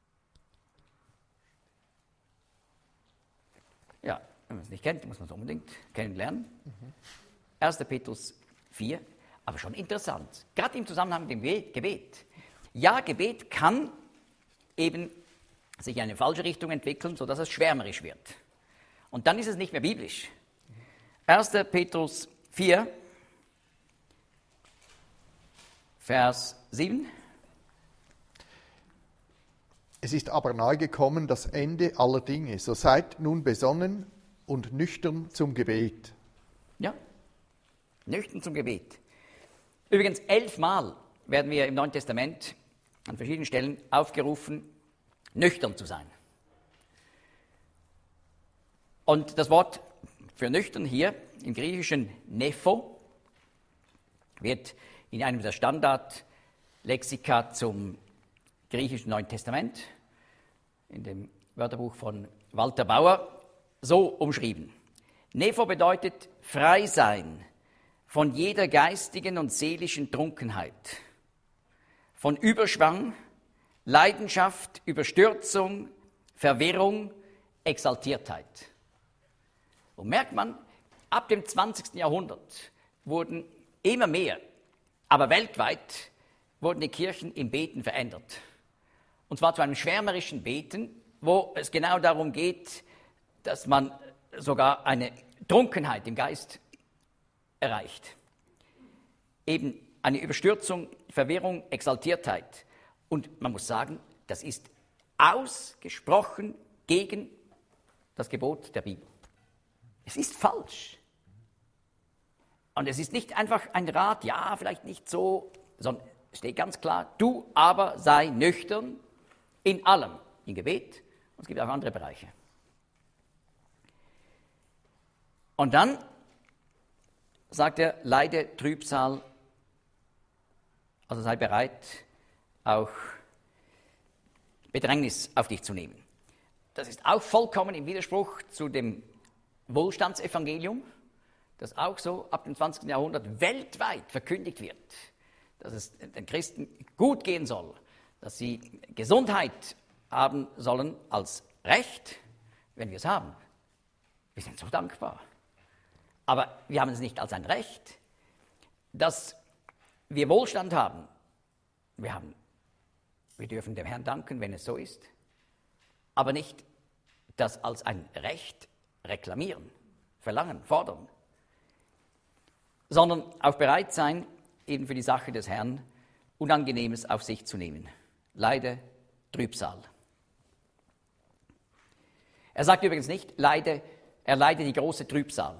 Ja, wenn man es nicht kennt, muss man es unbedingt kennenlernen. 1. Petrus 4, aber schon interessant, gerade im Zusammenhang mit dem Gebet. Ja, Gebet kann eben sich in eine falsche Richtung entwickeln, sodass es schwärmerisch wird. Und dann ist es nicht mehr biblisch. 1. Petrus 4, Vers 7. Es ist aber nahe gekommen das Ende aller Dinge. So seid nun besonnen und nüchtern zum Gebet. Ja, nüchtern zum Gebet. Übrigens 11 Mal werden wir im Neuen Testament an verschiedenen Stellen aufgerufen, nüchtern zu sein. Und das Wort für nüchtern hier im Griechischen Nepho wird in einem der Standardlexika zum griechischen Neuen Testament, in dem Wörterbuch von Walter Bauer, so umschrieben. Nepho bedeutet frei sein von jeder geistigen und seelischen Trunkenheit, von Überschwang, Leidenschaft, Überstürzung, Verwirrung, Exaltiertheit. Und merkt man, ab dem 20. Jahrhundert wurden immer mehr, aber weltweit wurden die Kirchen im Beten verändert. Und zwar zu einem schwärmerischen Beten, wo es genau darum geht, dass man sogar eine Trunkenheit im Geist erreicht. Eben eine Überstürzung, Verwirrung, Exaltiertheit. Und man muss sagen, das ist ausgesprochen gegen das Gebot der Bibel. Es ist falsch. Und es ist nicht einfach ein Rat, ja, vielleicht nicht so, sondern es steht ganz klar, du aber sei nüchtern in allem, im Gebet, und es gibt auch andere Bereiche. Und dann sagt er, leide Trübsal, also sei bereit, auch Bedrängnis auf dich zu nehmen. Das ist auch vollkommen im Widerspruch zu dem Wohlstandsevangelium, das auch so ab dem 20. Jahrhundert weltweit verkündigt wird, dass es den Christen gut gehen soll, dass sie Gesundheit haben sollen als Recht, wenn wir es haben. Wir sind so dankbar. Aber wir haben es nicht als ein Recht, dass wir Wohlstand haben. Wir dürfen dem Herrn danken, wenn es so ist, aber nicht das als ein Recht reklamieren, verlangen, fordern, sondern auch bereit sein, eben für die Sache des Herrn Unangenehmes auf sich zu nehmen. Leide Trübsal. Er sagt übrigens nicht, er leide die große Trübsal.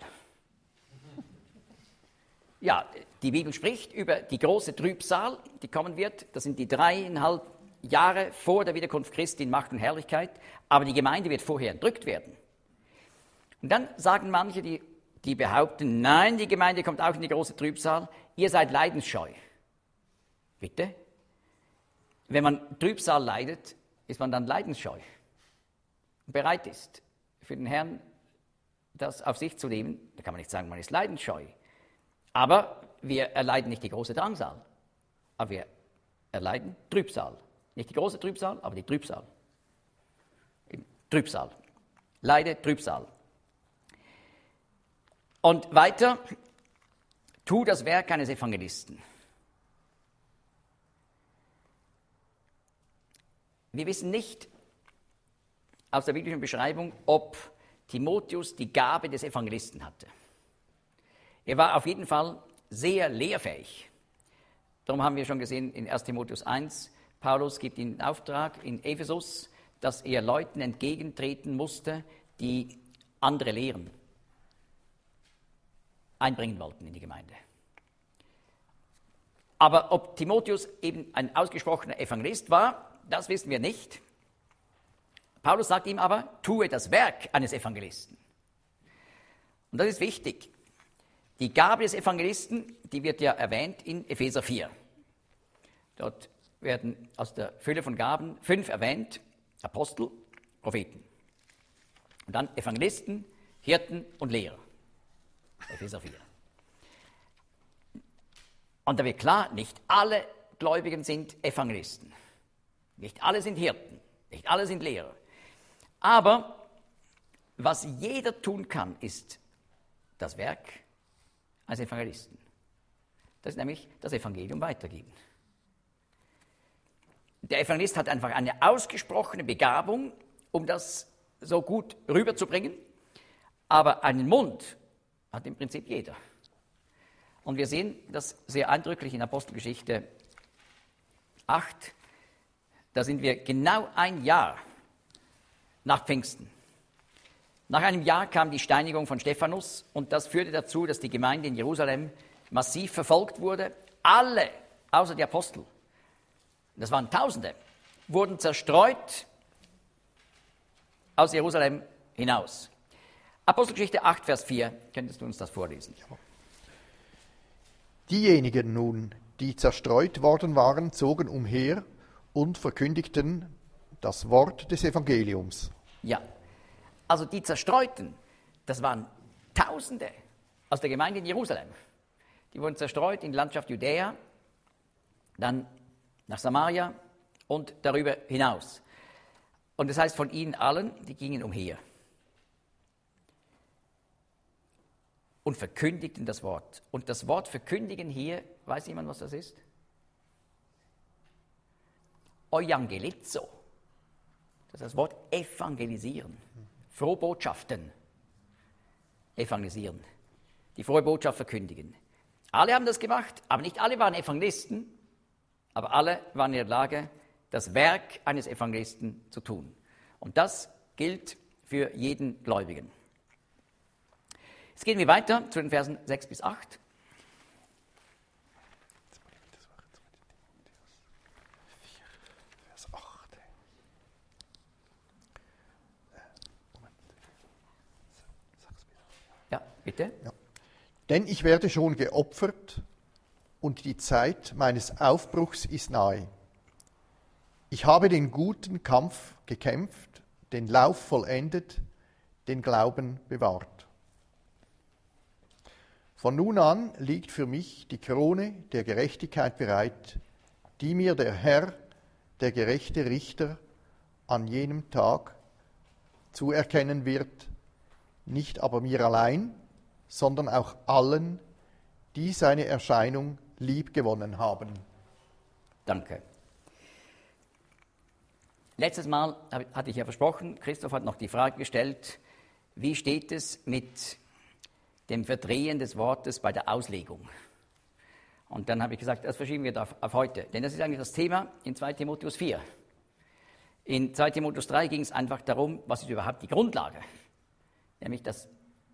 Ja, die Bibel spricht über die große Trübsal, die kommen wird. Das sind die 3,5 Jahre vor der Wiederkunft Christi in Macht und Herrlichkeit. Aber die Gemeinde wird vorher entrückt werden. Und dann sagen manche, die behaupten, nein, die Gemeinde kommt auch in die große Trübsal. Ihr seid leidensscheu. Bitte? Wenn man Trübsal leidet, ist man dann leidensscheu. Und bereit ist, für den Herrn das auf sich zu nehmen. Da kann man nicht sagen, man ist leidensscheu. Aber wir erleiden nicht die große Drangsal, aber wir erleiden Trübsal. Nicht die große Trübsal, aber die Trübsal. Trübsal. Leide Trübsal. Und weiter, tu das Werk eines Evangelisten. Wir wissen nicht aus der biblischen Beschreibung, ob Timotheus die Gabe des Evangelisten hatte. Er war auf jeden Fall sehr lehrfähig. Darum haben wir schon gesehen in 1 Timotheus 1, Paulus gibt ihm den Auftrag in Ephesus, dass er Leuten entgegentreten musste, die andere Lehren einbringen wollten in die Gemeinde. Aber ob Timotheus eben ein ausgesprochener Evangelist war, das wissen wir nicht. Paulus sagt ihm aber, tue das Werk eines Evangelisten. Und das ist wichtig. Die Gabe des Evangelisten, die wird ja erwähnt in Epheser 4. Dort werden aus der Fülle von Gaben 5 erwähnt, Apostel, Propheten. Und dann Evangelisten, Hirten und Lehrer. Epheser 4. Und da wird klar, nicht alle Gläubigen sind Evangelisten. Nicht alle sind Hirten, nicht alle sind Lehrer. Aber was jeder tun kann, ist das Werk als Evangelisten. Das ist nämlich das Evangelium weitergeben. Der Evangelist hat einfach eine ausgesprochene Begabung, um das so gut rüberzubringen, aber einen Mund hat im Prinzip jeder. Und wir sehen das sehr eindrücklich in Apostelgeschichte 8. Da sind wir genau ein Jahr nach Pfingsten. Nach einem Jahr kam die Steinigung von Stephanus und das führte dazu, dass die Gemeinde in Jerusalem massiv verfolgt wurde. Alle, außer die Apostel, das waren Tausende, wurden zerstreut aus Jerusalem hinaus. Apostelgeschichte 8, Vers 4, könntest du uns das vorlesen? Diejenigen nun, die zerstreut worden waren, zogen umher und verkündigten das Wort des Evangeliums. Ja, also die Zerstreuten, das waren Tausende aus der Gemeinde in Jerusalem. Die wurden zerstreut in die Landschaft Judäa, dann nach Samaria und darüber hinaus. Und das heißt, von ihnen allen, die gingen umher und verkündigten das Wort. Und das Wort verkündigen hier, weiß jemand, was das ist? Euangelizo. Das ist das Wort evangelisieren. Frohbotschaften. Evangelisieren. Die frohe Botschaft verkündigen. Alle haben das gemacht, aber nicht alle waren Evangelisten, aber alle waren in der Lage, das Werk eines Evangelisten zu tun. Und das gilt für jeden Gläubigen. Jetzt gehen wir weiter zu den Versen 6 bis 8. Vers 8. Ja, bitte. Ja. Denn ich werde schon geopfert und die Zeit meines Aufbruchs ist nahe. Ich habe den guten Kampf gekämpft, den Lauf vollendet, den Glauben bewahrt. Von nun an liegt für mich die Krone der Gerechtigkeit bereit, die mir der Herr, der gerechte Richter, an jenem Tag zuerkennen wird, nicht aber mir allein, sondern auch allen, die seine Erscheinung liebgewonnen haben. Danke. Letztes Mal hatte ich ja versprochen, Christoph hat noch die Frage gestellt, wie steht es mit dem Verdrehen des Wortes bei der Auslegung? Und dann habe ich gesagt, das verschieben wir auf heute, denn das ist eigentlich das Thema in 2 Timotheus 4. In 2 Timotheus 3 ging es einfach darum, was ist überhaupt die Grundlage, nämlich das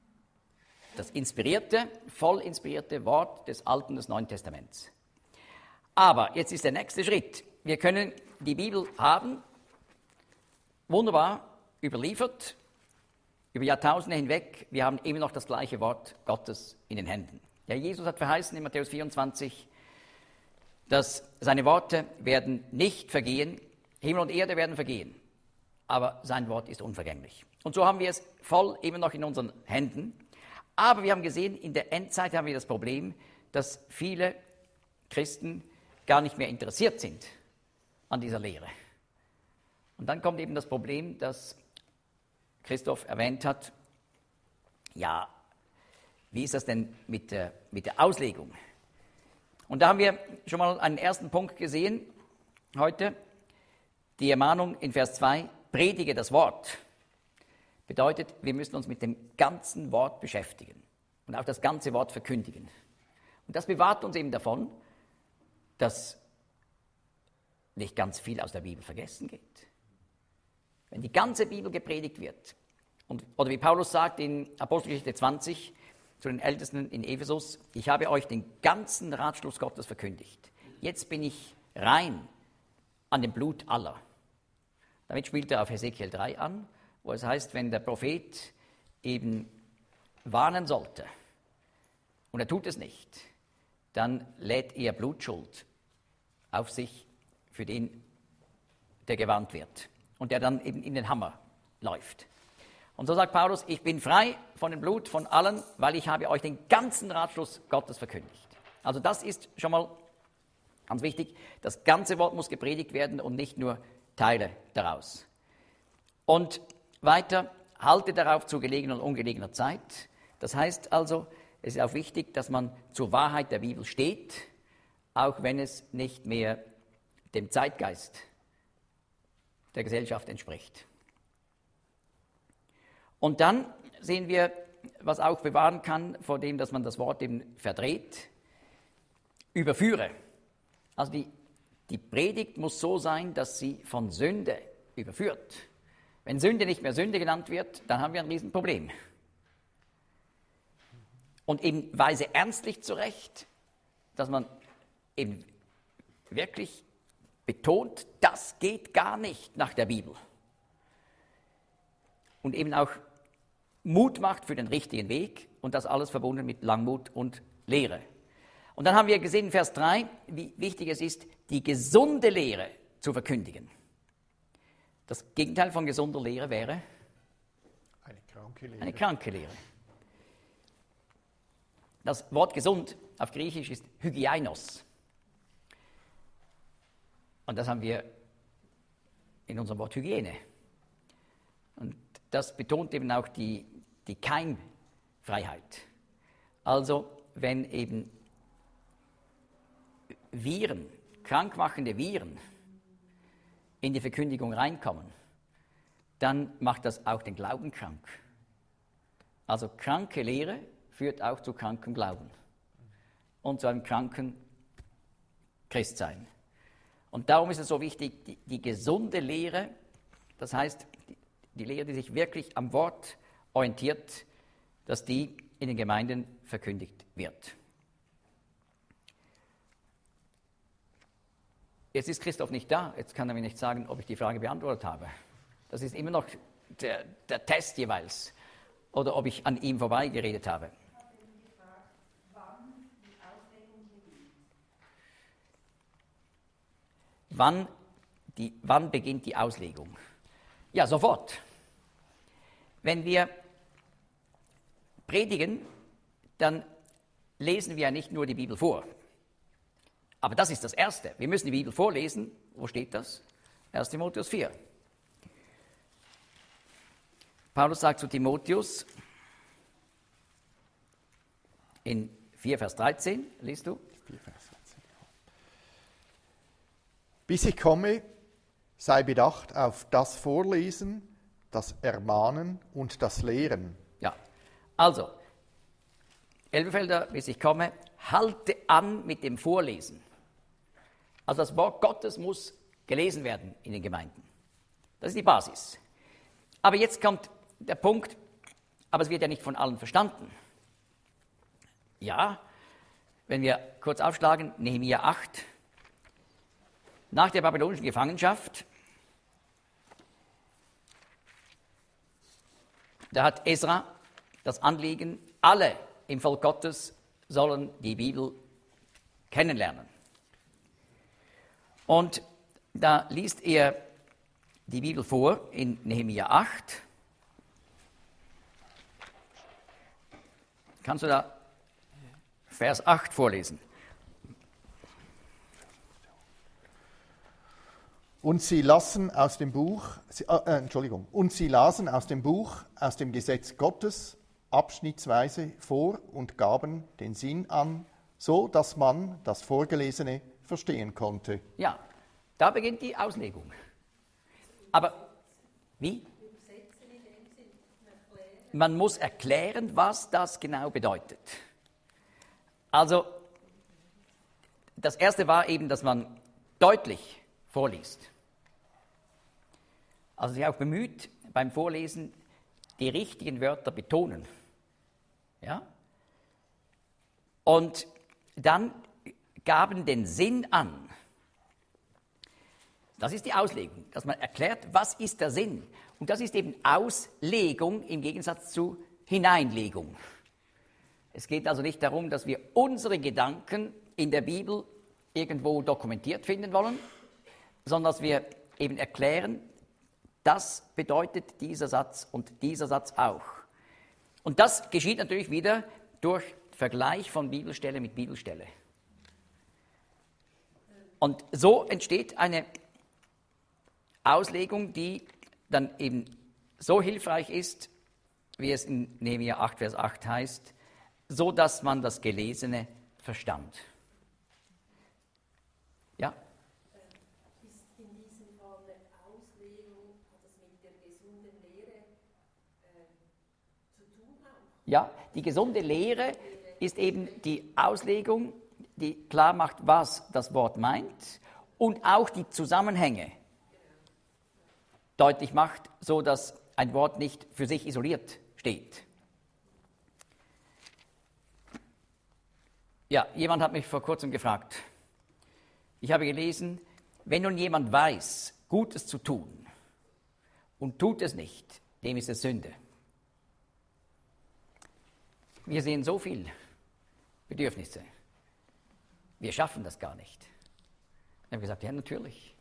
inspirierte, voll inspirierte Wort des Alten und des Neuen Testaments. Aber jetzt ist der nächste Schritt. Wir können die Bibel haben, wunderbar überliefert, über Jahrtausende hinweg. Wir haben immer noch das gleiche Wort Gottes in den Händen. Ja, Jesus hat verheißen in Matthäus 24, dass seine Worte werden nicht vergehen, Himmel und Erde werden vergehen, aber sein Wort ist unvergänglich. Und so haben wir es voll immer noch in unseren Händen. Aber wir haben gesehen, in der Endzeit haben wir das Problem, dass viele Christen gar nicht mehr interessiert sind an dieser Lehre. Und dann kommt eben das Problem, das Christoph erwähnt hat. Ja, wie ist das denn mit der Auslegung? Und da haben wir schon mal einen ersten Punkt gesehen heute. Die Ermahnung in Vers 2, predige das Wort. Bedeutet, wir müssen uns mit dem ganzen Wort beschäftigen und auch das ganze Wort verkündigen. Und das bewahrt uns eben davon, dass nicht ganz viel aus der Bibel vergessen geht. Wenn die ganze Bibel gepredigt wird, oder wie Paulus sagt in Apostelgeschichte 20 zu den Ältesten in Ephesus, ich habe euch den ganzen Ratschluss Gottes verkündigt. Jetzt bin ich rein an dem Blut aller. Damit spielt er auf Hesekiel 3 an, wo es heißt, wenn der Prophet eben warnen sollte und er tut es nicht, dann lädt er Blutschuld auf sich für den, der gewarnt wird und der dann eben in den Hammer läuft. Und so sagt Paulus, ich bin frei von dem Blut von allen, weil ich habe euch den ganzen Ratschluss Gottes verkündigt. Also das ist schon mal ganz wichtig, das ganze Wort muss gepredigt werden und nicht nur Teile daraus. Und weiter, halte darauf zu gelegener und ungelegener Zeit. Das heißt also, es ist auch wichtig, dass man zur Wahrheit der Bibel steht, auch wenn es nicht mehr dem Zeitgeist der Gesellschaft entspricht. Und dann sehen wir, was auch bewahren kann, vor dem, dass man das Wort eben verdreht, überführe. Also die Predigt muss so sein, dass sie von Sünde überführt. Wenn Sünde nicht mehr Sünde genannt wird, dann haben wir ein Riesenproblem. Und eben weise ernstlich zurecht, dass man eben wirklich betont, das geht gar nicht nach der Bibel. Und eben auch Mut macht für den richtigen Weg und das alles verbunden mit Langmut und Lehre. Und dann haben wir gesehen in Vers 3, wie wichtig es ist, die gesunde Lehre zu verkündigen. Das Gegenteil von gesunder Lehre wäre eine kranke Lehre. Das Wort gesund auf Griechisch ist Hygiainos. Und das haben wir in unserem Wort Hygiene. Und das betont eben auch die Keimfreiheit. Also wenn eben Viren, krankmachende Viren in die Verkündigung reinkommen, dann macht das auch den Glauben krank. Also kranke Lehre führt auch zu krankem Glauben und zu einem kranken Christsein. Und darum ist es so wichtig, die gesunde Lehre, das heißt die Lehre, die sich wirklich am Wort orientiert, dass die in den Gemeinden verkündigt wird. Jetzt ist Christoph nicht da, jetzt kann er mir nicht sagen, ob ich die Frage beantwortet habe. Das ist immer noch der Test jeweils, oder ob ich an ihm vorbeigeredet habe. Wann beginnt die Auslegung? Ja, sofort. Wenn wir predigen, dann lesen wir ja nicht nur die Bibel vor. Aber das ist das Erste. Wir müssen die Bibel vorlesen. Wo steht das? 1. Timotheus 4. Paulus sagt zu Timotheus in 4, Vers 13, liest du? 4, Vers 13. Bis ich komme, sei bedacht auf das Vorlesen, das Ermahnen und das Lehren. Ja, also, Elberfelder, bis ich komme, halte an mit dem Vorlesen. Also das Wort Gottes muss gelesen werden in den Gemeinden. Das ist die Basis. Aber jetzt kommt der Punkt, aber es wird ja nicht von allen verstanden. Ja, wenn wir kurz aufschlagen, Nehemia 8. Nach der babylonischen Gefangenschaft, da hat Esra das Anliegen, alle im Volk Gottes sollen die Bibel kennenlernen. Und da liest er die Bibel vor in Nehemia 8. Kannst du da Vers 8 vorlesen? Und sie lasen aus dem Buch, und sie lasen aus dem Buch, aus dem Gesetz Gottes, abschnittsweise vor und gaben den Sinn an, so dass man das Vorgelesene verstehen konnte. Ja, da beginnt die Auslegung. Aber wie? Man muss erklären, was das genau bedeutet. Also, das Erste war eben, dass man deutlich vorliest. Also sich auch bemüht, beim Vorlesen die richtigen Wörter betonen. Ja? Und dann gaben den Sinn an. Das ist die Auslegung, dass man erklärt, was ist der Sinn. Und das ist eben Auslegung im Gegensatz zu Hineinlegung. Es geht also nicht darum, dass wir unsere Gedanken in der Bibel irgendwo dokumentiert finden wollen, sondern dass wir eben erklären, das bedeutet dieser Satz und dieser Satz auch. Und das geschieht natürlich wieder durch Vergleich von Bibelstelle mit Bibelstelle. Und so entsteht eine Auslegung, die dann eben so hilfreich ist, wie es in Nehemia 8, Vers 8 heißt, so dass man das Gelesene verstand. Ja? Ist in diesem Fall eine Auslegung, hat das mit der gesunden Lehre zu tun auch? Ja, die gesunde Lehre ist eben die Auslegung, die klar macht, was das Wort meint und auch die Zusammenhänge deutlich macht, so dass ein Wort nicht für sich isoliert steht. Ja, jemand hat mich vor kurzem gefragt. Ich habe gelesen, Wenn nun jemand weiß, Gutes zu tun und tut es nicht, dem ist es Sünde. Wir sehen so viel Bedürfnisse. Wir schaffen das gar nicht. Wir haben gesagt, ja, natürlich.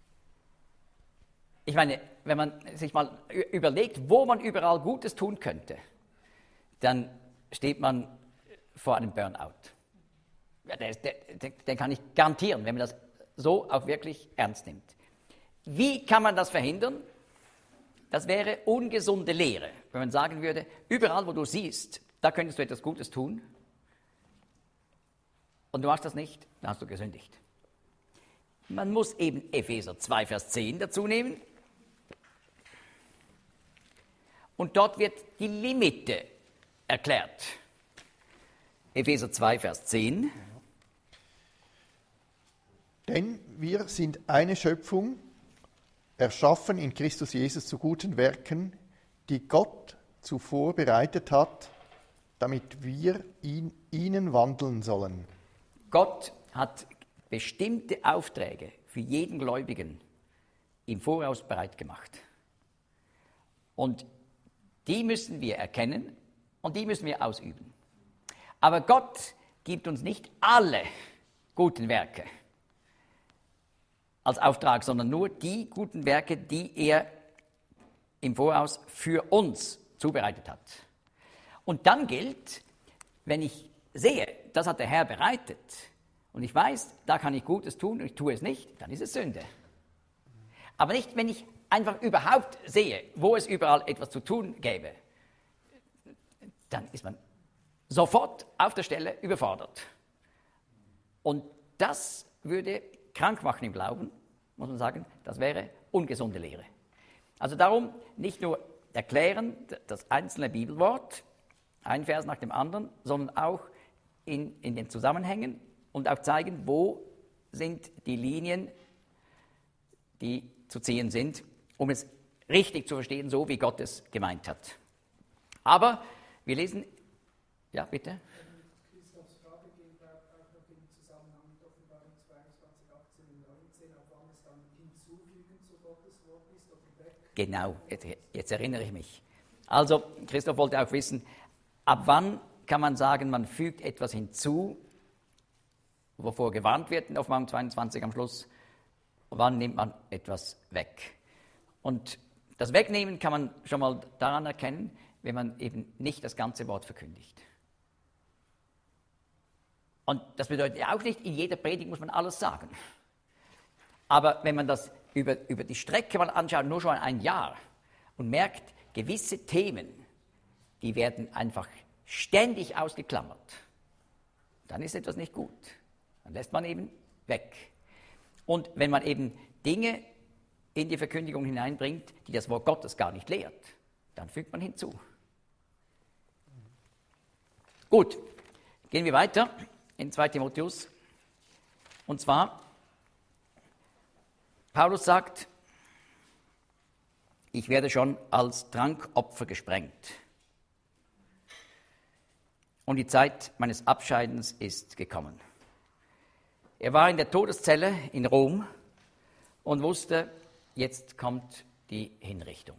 Ich meine, wenn man sich mal überlegt, wo man überall Gutes tun könnte, dann steht man vor einem Burnout. Ja, den kann ich garantieren, wenn man das so auch wirklich ernst nimmt. Wie kann man das verhindern? Das wäre ungesunde Lehre, wenn man sagen würde, überall, wo du siehst, da könntest du etwas Gutes tun und du machst das nicht, dann hast du gesündigt. Man muss eben Epheser 2, Vers 10 dazu nehmen. Und dort wird die Limite erklärt. Epheser 2, Vers 10. Denn wir sind eine Schöpfung, erschaffen in Christus Jesus zu guten Werken, die Gott zuvor bereitet hat, damit wir in ihnen wandeln sollen. Gott hat bestimmte Aufträge für jeden Gläubigen im Voraus bereit gemacht. Und die müssen wir erkennen und die müssen wir ausüben. Aber Gott gibt uns nicht alle guten Werke als Auftrag, sondern nur die guten Werke, die er im Voraus für uns zubereitet hat. Und dann gilt, wenn ich sehe, das hat der Herr bereitet und ich weiß, da kann ich Gutes tun und ich tue es nicht, dann ist es Sünde. Aber nicht, wenn ich einfach überhaupt sehe, wo es überall etwas zu tun gäbe, dann ist man sofort auf der Stelle überfordert. Und das würde krank machen im Glauben, muss man sagen, das wäre ungesunde Lehre. Also darum nicht nur erklären, das einzelne Bibelwort, ein Vers nach dem anderen, sondern auch in den Zusammenhängen und auch zeigen, wo sind die Linien, die zu ziehen sind, um es richtig zu verstehen, so wie Gott es gemeint hat. Aber wir lesen, ja bitte. Christophs Frage geht auch noch im Zusammenhang mit Offenbarung 22, 18 und 19, ab wann es dann hinzufügen zu Gottes Wort ist oder weg. Genau, jetzt erinnere ich mich. Also, Christoph wollte auch wissen, ab wann kann man sagen, man fügt etwas hinzu, wovor gewarnt wird in Offenbarung 22 am Schluss, wann nimmt man etwas weg? Und das Wegnehmen kann man schon mal daran erkennen, wenn man eben nicht das ganze Wort verkündigt. Und das bedeutet ja auch nicht, in jeder Predigt muss man alles sagen. Aber wenn man das über die Strecke mal anschaut, nur schon ein Jahr, und merkt, gewisse Themen, die werden einfach ständig ausgeklammert, dann ist etwas nicht gut. Dann lässt man eben weg. Und wenn man eben Dinge in die Verkündigung hineinbringt, die das Wort Gottes gar nicht lehrt, dann fügt man hinzu. Gut, gehen wir weiter in 2 Timotheus. Und zwar, Paulus sagt, ich werde schon als Trankopfer gesprengt. Und die Zeit meines Abscheidens ist gekommen. Er war in der Todeszelle in Rom und wusste, jetzt kommt die Hinrichtung.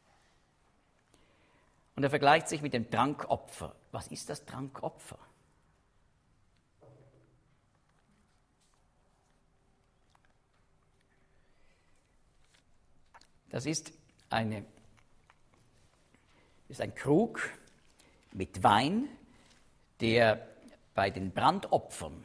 Und er vergleicht sich mit dem Trankopfer. Was ist das Trankopfer? Das ist ein Krug mit Wein, der bei den Brandopfern,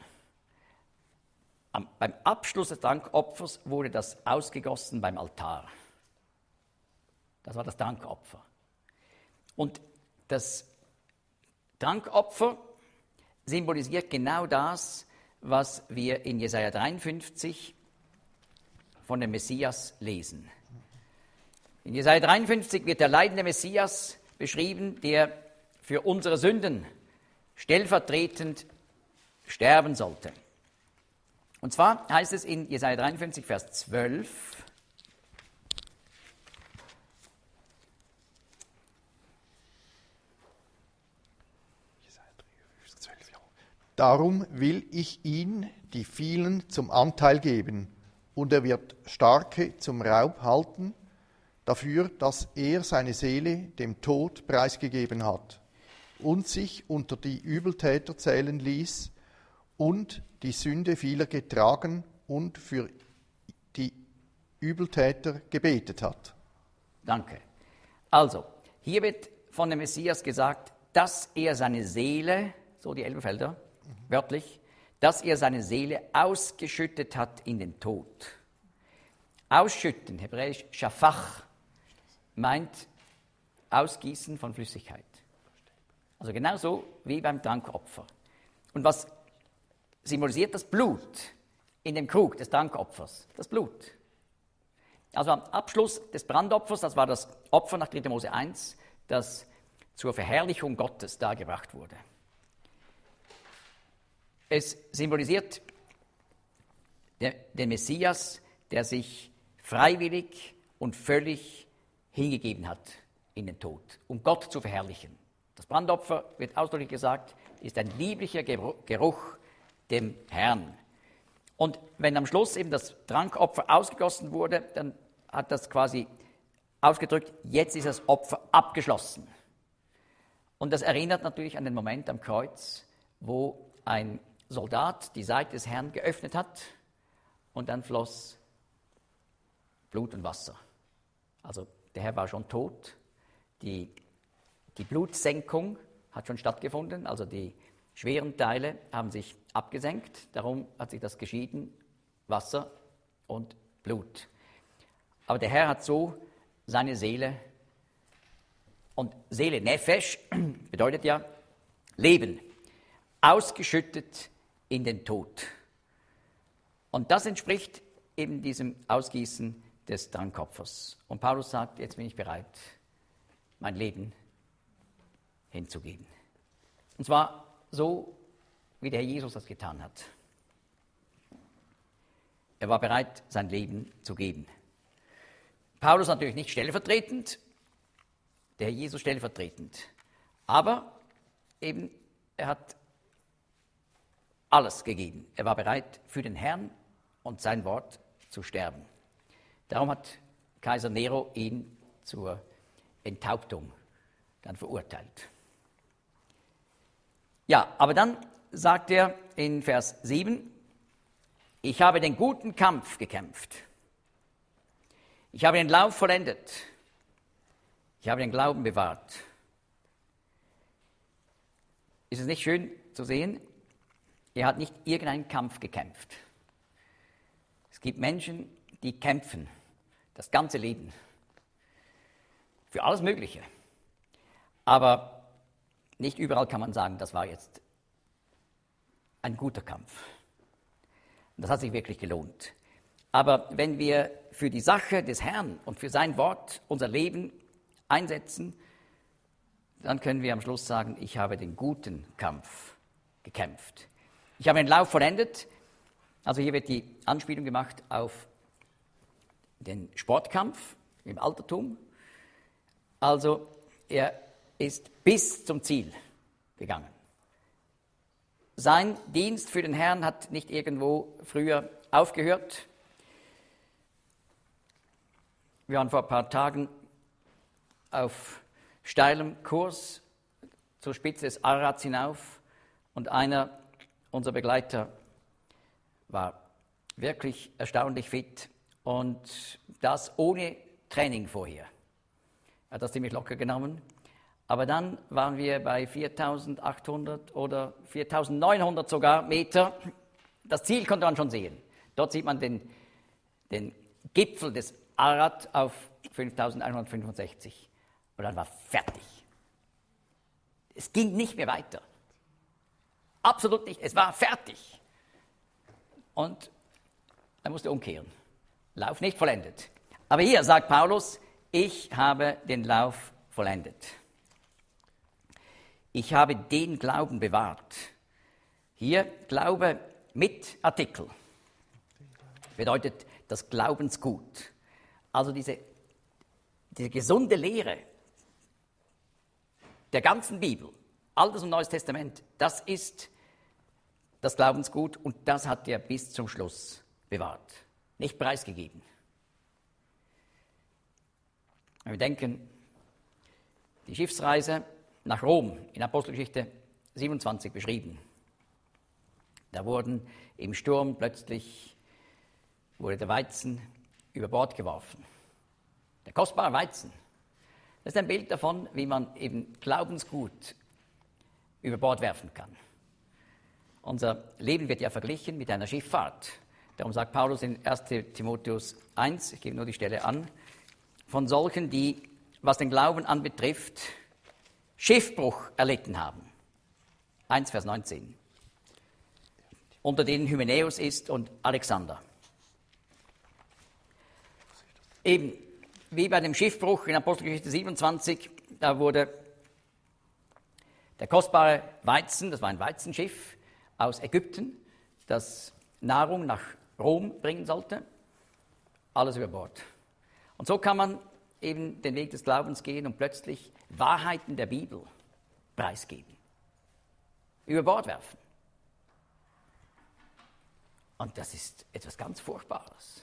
beim Abschluss des Trankopfers wurde das ausgegossen beim Altar. Das war das Trankopfer. Und das Trankopfer symbolisiert genau das, was wir in Jesaja 53 von dem Messias lesen. In Jesaja 53 wird der leidende Messias beschrieben, der für unsere Sünden stellvertretend sterben sollte. Und zwar heißt es in Jesaja 53, Vers 12, Darum will ich ihn, die vielen, zum Anteil geben und er wird Starke zum Raub halten, dafür, dass er seine Seele dem Tod preisgegeben hat und sich unter die Übeltäter zählen ließ und die Sünde vieler getragen und für die Übeltäter gebetet hat. Danke. Also, hier wird von dem Messias gesagt, dass er seine Seele, so die Elberfelder, wörtlich, dass er seine Seele ausgeschüttet hat in den Tod. Ausschütten, hebräisch shafach, meint Ausgießen von Flüssigkeit. Also genauso wie beim Trankopfer. Und was symbolisiert das Blut in dem Krug des Trankopfers? Das Blut. Also am Abschluss des Brandopfers, das war das Opfer nach 3. Mose 1, das zur Verherrlichung Gottes dargebracht wurde. Es symbolisiert den Messias, der sich freiwillig und völlig hingegeben hat in den Tod, um Gott zu verherrlichen. Das Brandopfer, wird ausdrücklich gesagt, ist ein lieblicher Geruch dem Herrn. Und wenn am Schluss eben das Trankopfer ausgegossen wurde, dann hat das quasi ausgedrückt, jetzt ist das Opfer abgeschlossen. Und das erinnert natürlich an den Moment am Kreuz, wo ein Soldat die Seite des Herrn geöffnet hat und dann floss Blut und Wasser. Also der Herr war schon tot, die Blutsenkung hat schon stattgefunden, also die schweren Teile haben sich abgesenkt, darum hat sich das geschieden, Wasser und Blut. Aber der Herr hat so seine Seele, und Seele, Nefesh, bedeutet ja Leben, ausgeschüttet in den Tod. Und das entspricht eben diesem Ausgießen des Trankopfers. Und Paulus sagt, jetzt bin ich bereit, mein Leben hinzugeben. Und zwar so, wie der Herr Jesus das getan hat. Er war bereit, sein Leben zu geben. Paulus natürlich nicht stellvertretend, der Herr Jesus stellvertretend. Aber eben, er hat alles gegeben. Er war bereit, für den Herrn und sein Wort zu sterben. Darum hat Kaiser Nero ihn zur Enthauptung dann verurteilt. Ja, aber dann sagt er in Vers 7, ich habe den guten Kampf gekämpft. Ich habe den Lauf vollendet. Ich habe den Glauben bewahrt. Ist es nicht schön zu sehen? Er hat nicht irgendeinen Kampf gekämpft. Es gibt Menschen, die kämpfen das ganze Leben für alles Mögliche. Aber nicht überall kann man sagen, das war jetzt ein guter Kampf. Das hat sich wirklich gelohnt. Aber wenn wir für die Sache des Herrn und für sein Wort unser Leben einsetzen, dann können wir am Schluss sagen, ich habe den guten Kampf gekämpft. Ich habe den Lauf vollendet. Also hier wird die Anspielung gemacht auf den Sportkampf im Altertum. Also er ist bis zum Ziel gegangen. Sein Dienst für den Herrn hat nicht irgendwo früher aufgehört. Wir waren vor ein paar Tagen auf steilem Kurs zur Spitze des Arats hinauf und einer unserer Begleiter war wirklich erstaunlich fit und das ohne Training vorher. Er hat das ziemlich locker genommen. Aber dann waren wir bei 4.800 oder 4.900 sogar Meter. Das Ziel konnte man schon sehen. Dort sieht man den Gipfel des Arat auf 5.165. Und dann war fertig. Es ging nicht mehr weiter. Absolut nicht. Es war fertig. Und er musste umkehren. Lauf nicht vollendet. Aber hier sagt Paulus, ich habe den Lauf vollendet. Ich habe den Glauben bewahrt. Hier Glaube mit Artikel bedeutet das Glaubensgut. Also diese gesunde Lehre der ganzen Bibel, Altes und Neues Testament, das ist das Glaubensgut und das hat er bis zum Schluss bewahrt. nicht preisgegeben. Wir denken, die Schiffsreise nach Rom in Apostelgeschichte 27 beschrieben. Da wurden im Sturm plötzlich wurde der Weizen über Bord geworfen. Der kostbare Weizen. Das ist ein Bild davon, wie man eben Glaubensgut über Bord werfen kann. Unser Leben wird ja verglichen mit einer Schifffahrt. Darum sagt Paulus in 1. Timotheus 1, ich gebe nur die Stelle an, von solchen, die, was den Glauben anbetrifft, Schiffbruch erlitten haben. 1, Vers 19. Unter denen Hymenäus ist und Alexander. Eben, wie bei dem Schiffbruch in Apostelgeschichte 27, da wurde der kostbare Weizen, das war ein Weizenschiff aus Ägypten, das Nahrung nach Rom bringen sollte, alles über Bord. Und so kann man eben den Weg des Glaubens gehen und plötzlich Wahrheiten der Bibel preisgeben, über Bord werfen. Und das ist etwas ganz Furchtbares.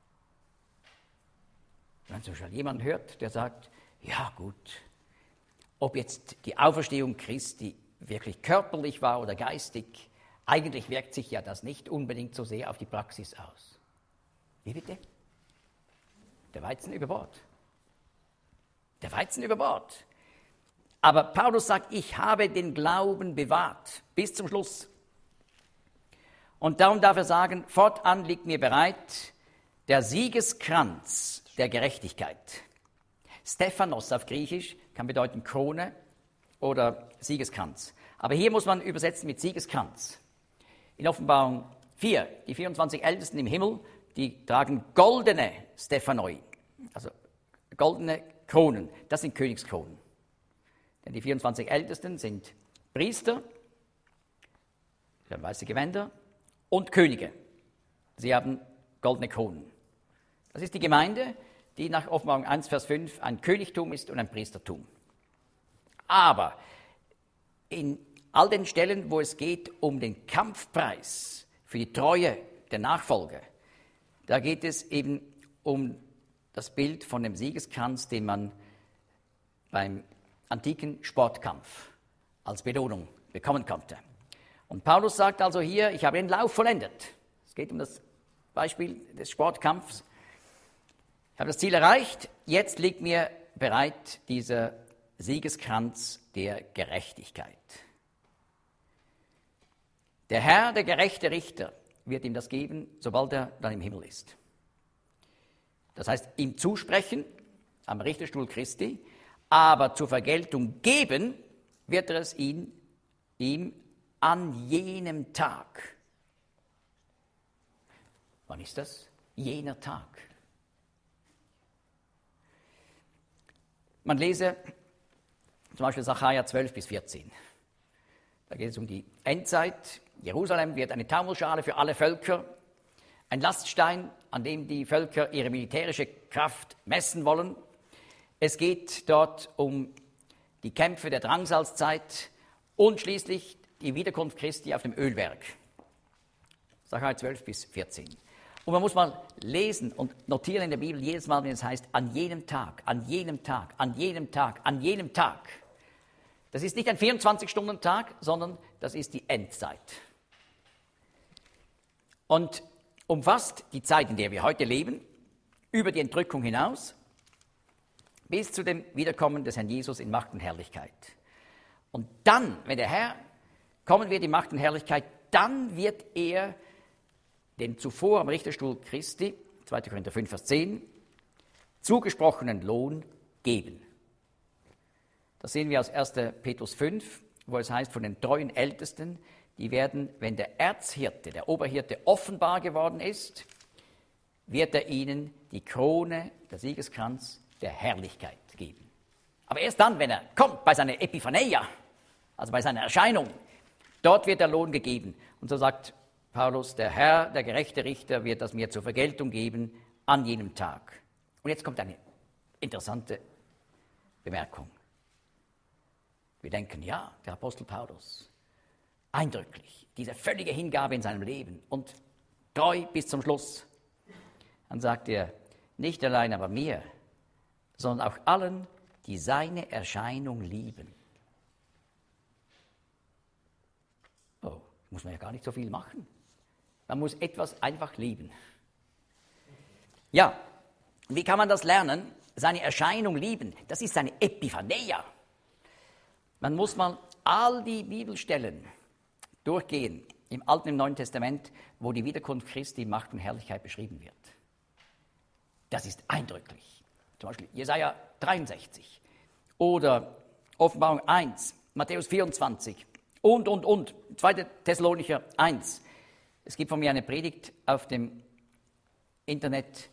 Wenn zum Beispiel jemand hört, der sagt, ja gut, ob jetzt die Auferstehung Christi wirklich körperlich war oder geistig, eigentlich wirkt sich ja das nicht unbedingt so sehr auf die Praxis aus. Wie bitte? Der Weizen über Bord. Der Weizen über Bord. Aber Paulus sagt, ich habe den Glauben bewahrt bis zum Schluss. Und darum darf er sagen, fortan liegt mir bereit der Siegeskranz der Gerechtigkeit. Stephanos auf Griechisch kann bedeuten Krone oder Siegeskranz. Aber hier muss man übersetzen mit Siegeskranz. In Offenbarung 4, die 24 Ältesten im Himmel, die tragen goldene Stephanoi, also goldene Kronen. Das sind Königskronen. Denn die 24 Ältesten sind Priester, sie haben weiße Gewänder, und Könige. Sie haben goldene Kronen. Das ist die Gemeinde, die nach Offenbarung 1, Vers 5 ein Königtum ist und ein Priestertum. Aber in all den Stellen, wo es geht um den Kampfpreis für die Treue der Nachfolge, da geht es eben um das Bild von dem Siegeskranz, den man beim antiken Sportkampf als Belohnung bekommen konnte. Und Paulus sagt also hier, ich habe den Lauf vollendet. Es geht um das Beispiel des Sportkampfs. Ich habe das Ziel erreicht, jetzt liegt mir bereit dieser Siegeskranz der Gerechtigkeit. Der Herr, der gerechte Richter, wird ihm das geben, sobald er dann im Himmel ist. Das heißt, ihm zusprechen am Richterstuhl Christi, aber zur Vergeltung geben wird er es ihm an jenem Tag. Wann ist das? Jener Tag. Man lese zum Beispiel Sacharja 12 bis 14. Da geht es um die Endzeit. Jerusalem wird eine Taumelschale für alle Völker, ein Laststein, an dem die Völker ihre militärische Kraft messen wollen. Es geht dort um die Kämpfe der Drangsalzzeit und schließlich die Wiederkunft Christi auf dem Ölberg. Sacharja 12 bis 14. Und man muss mal lesen und notieren in der Bibel jedes Mal, wenn es heißt, an jenem Tag, an jenem Tag, an jenem Tag, an jenem Tag. Das ist nicht ein 24-Stunden-Tag, sondern das ist die Endzeit. Und umfasst die Zeit, in der wir heute leben, über die Entrückung hinaus, bis zu dem Wiederkommen des Herrn Jesus in Macht und Herrlichkeit. Und dann, wenn der Herr kommen wird in Macht und Herrlichkeit, dann wird er den zuvor am Richterstuhl Christi, 2. Korinther 5, Vers 10, zugesprochenen Lohn geben. Das sehen wir aus 1. Petrus 5, wo es heißt, von den treuen Ältesten, die werden, wenn der Erzhirte, der Oberhirte offenbar geworden ist, wird er ihnen die Krone, der Siegeskranz der Herrlichkeit geben. Aber erst dann, wenn er kommt, bei seiner Epiphaneia, also bei seiner Erscheinung, dort wird der Lohn gegeben. Und so sagt Paulus, der Herr, der gerechte Richter, wird das mir zur Vergeltung geben an jenem Tag. Und jetzt kommt eine interessante Bemerkung. Wir denken, ja, der Apostel Paulus, eindrücklich, diese völlige Hingabe in seinem Leben und treu bis zum Schluss. Dann sagt er, nicht allein aber mir, sondern auch allen, die seine Erscheinung lieben. Oh, muss man ja gar nicht so viel machen. Man muss etwas einfach lieben. Ja, wie kann man das lernen? Seine Erscheinung lieben, das ist seine Epiphaneia. Man muss mal all die Bibelstellen durchgehen, im Alten und im Neuen Testament, wo die Wiederkunft Christi in Macht und Herrlichkeit beschrieben wird. Das ist eindrücklich. Zum Beispiel Jesaja 63 oder Offenbarung 1, Matthäus 24 und. 2. Thessalonicher 1. Es gibt von mir eine Predigt auf dem Internet,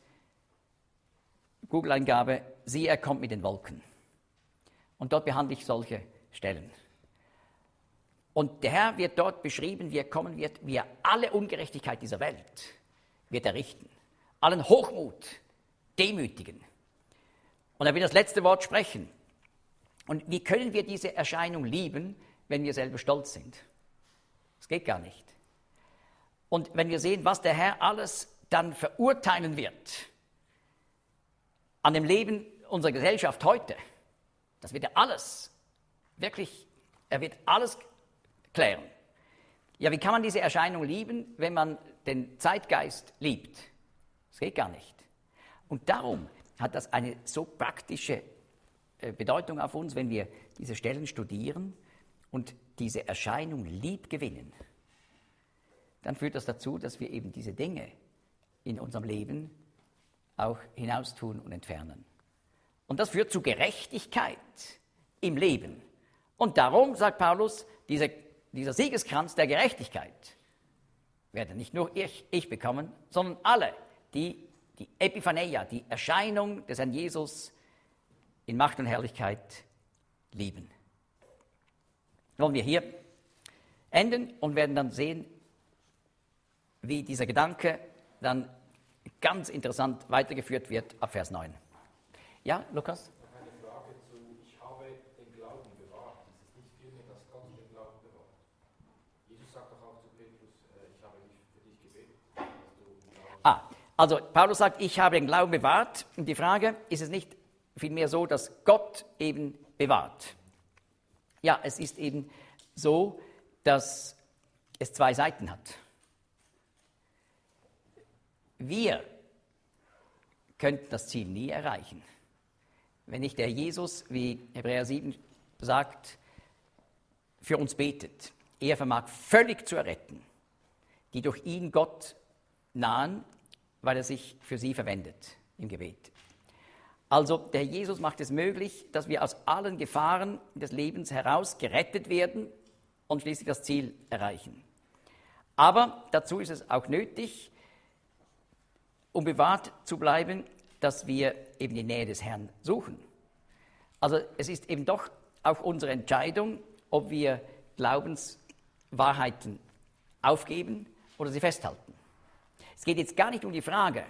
Google-Eingabe, siehe, er kommt mit den Wolken. Und dort behandle ich solche Stellen. Und der Herr wird dort beschrieben, wie er kommen wird, wie er alle Ungerechtigkeit dieser Welt wird errichten, allen Hochmut demütigen. Und er wird das letzte Wort sprechen. Und wie können wir diese Erscheinung lieben, wenn wir selber stolz sind? Das geht gar nicht. Und wenn wir sehen, was der Herr alles dann verurteilen wird an dem Leben unserer Gesellschaft heute, das wird er alles, wirklich, er wird alles klären. Ja, wie kann man diese Erscheinung lieben, wenn man den Zeitgeist liebt? Das geht gar nicht. Und darum hat das eine so praktische Bedeutung auf uns, wenn wir diese Stellen studieren und diese Erscheinung lieb gewinnen. Dann führt das dazu, dass wir eben diese Dinge in unserem Leben auch hinaustun und entfernen. Und das führt zu Gerechtigkeit im Leben. Und darum, sagt Paulus, dieser Siegeskranz der Gerechtigkeit werde nicht nur ich bekommen, sondern alle, die die Epiphaneia, die Erscheinung des Herrn Jesus in Macht und Herrlichkeit lieben. Wollen wir hier enden und werden dann sehen, wie dieser Gedanke dann ganz interessant weitergeführt wird ab Vers 9. Ja, Lukas? Eine Frage zu, ich habe den Glauben bewahrt. Ist es nicht vielmehr, dass Gott den Glauben bewahrt? Jesus sagt doch auch zu Petrus, ich habe nicht für dich gebetet, dass du Also Paulus sagt, ich habe den Glauben bewahrt. Und die Frage, ist es nicht vielmehr so, dass Gott eben bewahrt? Ja, es ist eben so, dass es zwei Seiten hat. Wir könnten das Ziel nie erreichen, wenn nicht der Jesus, wie Hebräer 7 sagt, für uns betet. Er vermag völlig zu erretten, die durch ihn Gott nahen, weil er sich für sie verwendet im Gebet. Also der Jesus macht es möglich, dass wir aus allen Gefahren des Lebens heraus gerettet werden und schließlich das Ziel erreichen. Aber dazu ist es auch nötig, um bewahrt zu bleiben, dass wir eben die Nähe des Herrn suchen. Also es ist eben doch auch unsere Entscheidung, ob wir Glaubenswahrheiten aufgeben oder sie festhalten. Es geht jetzt gar nicht um die Frage,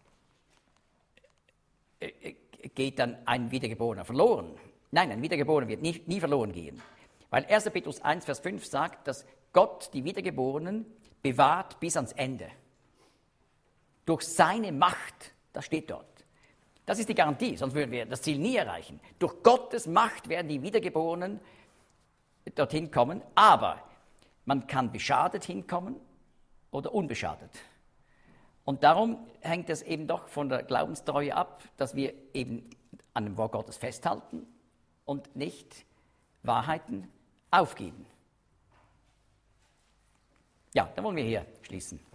geht dann ein Wiedergeborener verloren? Nein, ein Wiedergeborener wird nie verloren gehen. Weil 1. Petrus 1, Vers 5 sagt, dass Gott die Wiedergeborenen bewahrt bis ans Ende. Durch seine Macht, das steht dort. Das ist die Garantie, sonst würden wir das Ziel nie erreichen. Durch Gottes Macht werden die Wiedergeborenen dorthin kommen, aber man kann beschadet hinkommen oder unbeschadet. Und darum hängt es eben doch von der Glaubenstreue ab, dass wir eben an dem Wort Gottes festhalten und nicht Wahrheiten aufgeben. Ja, dann wollen wir hier schließen.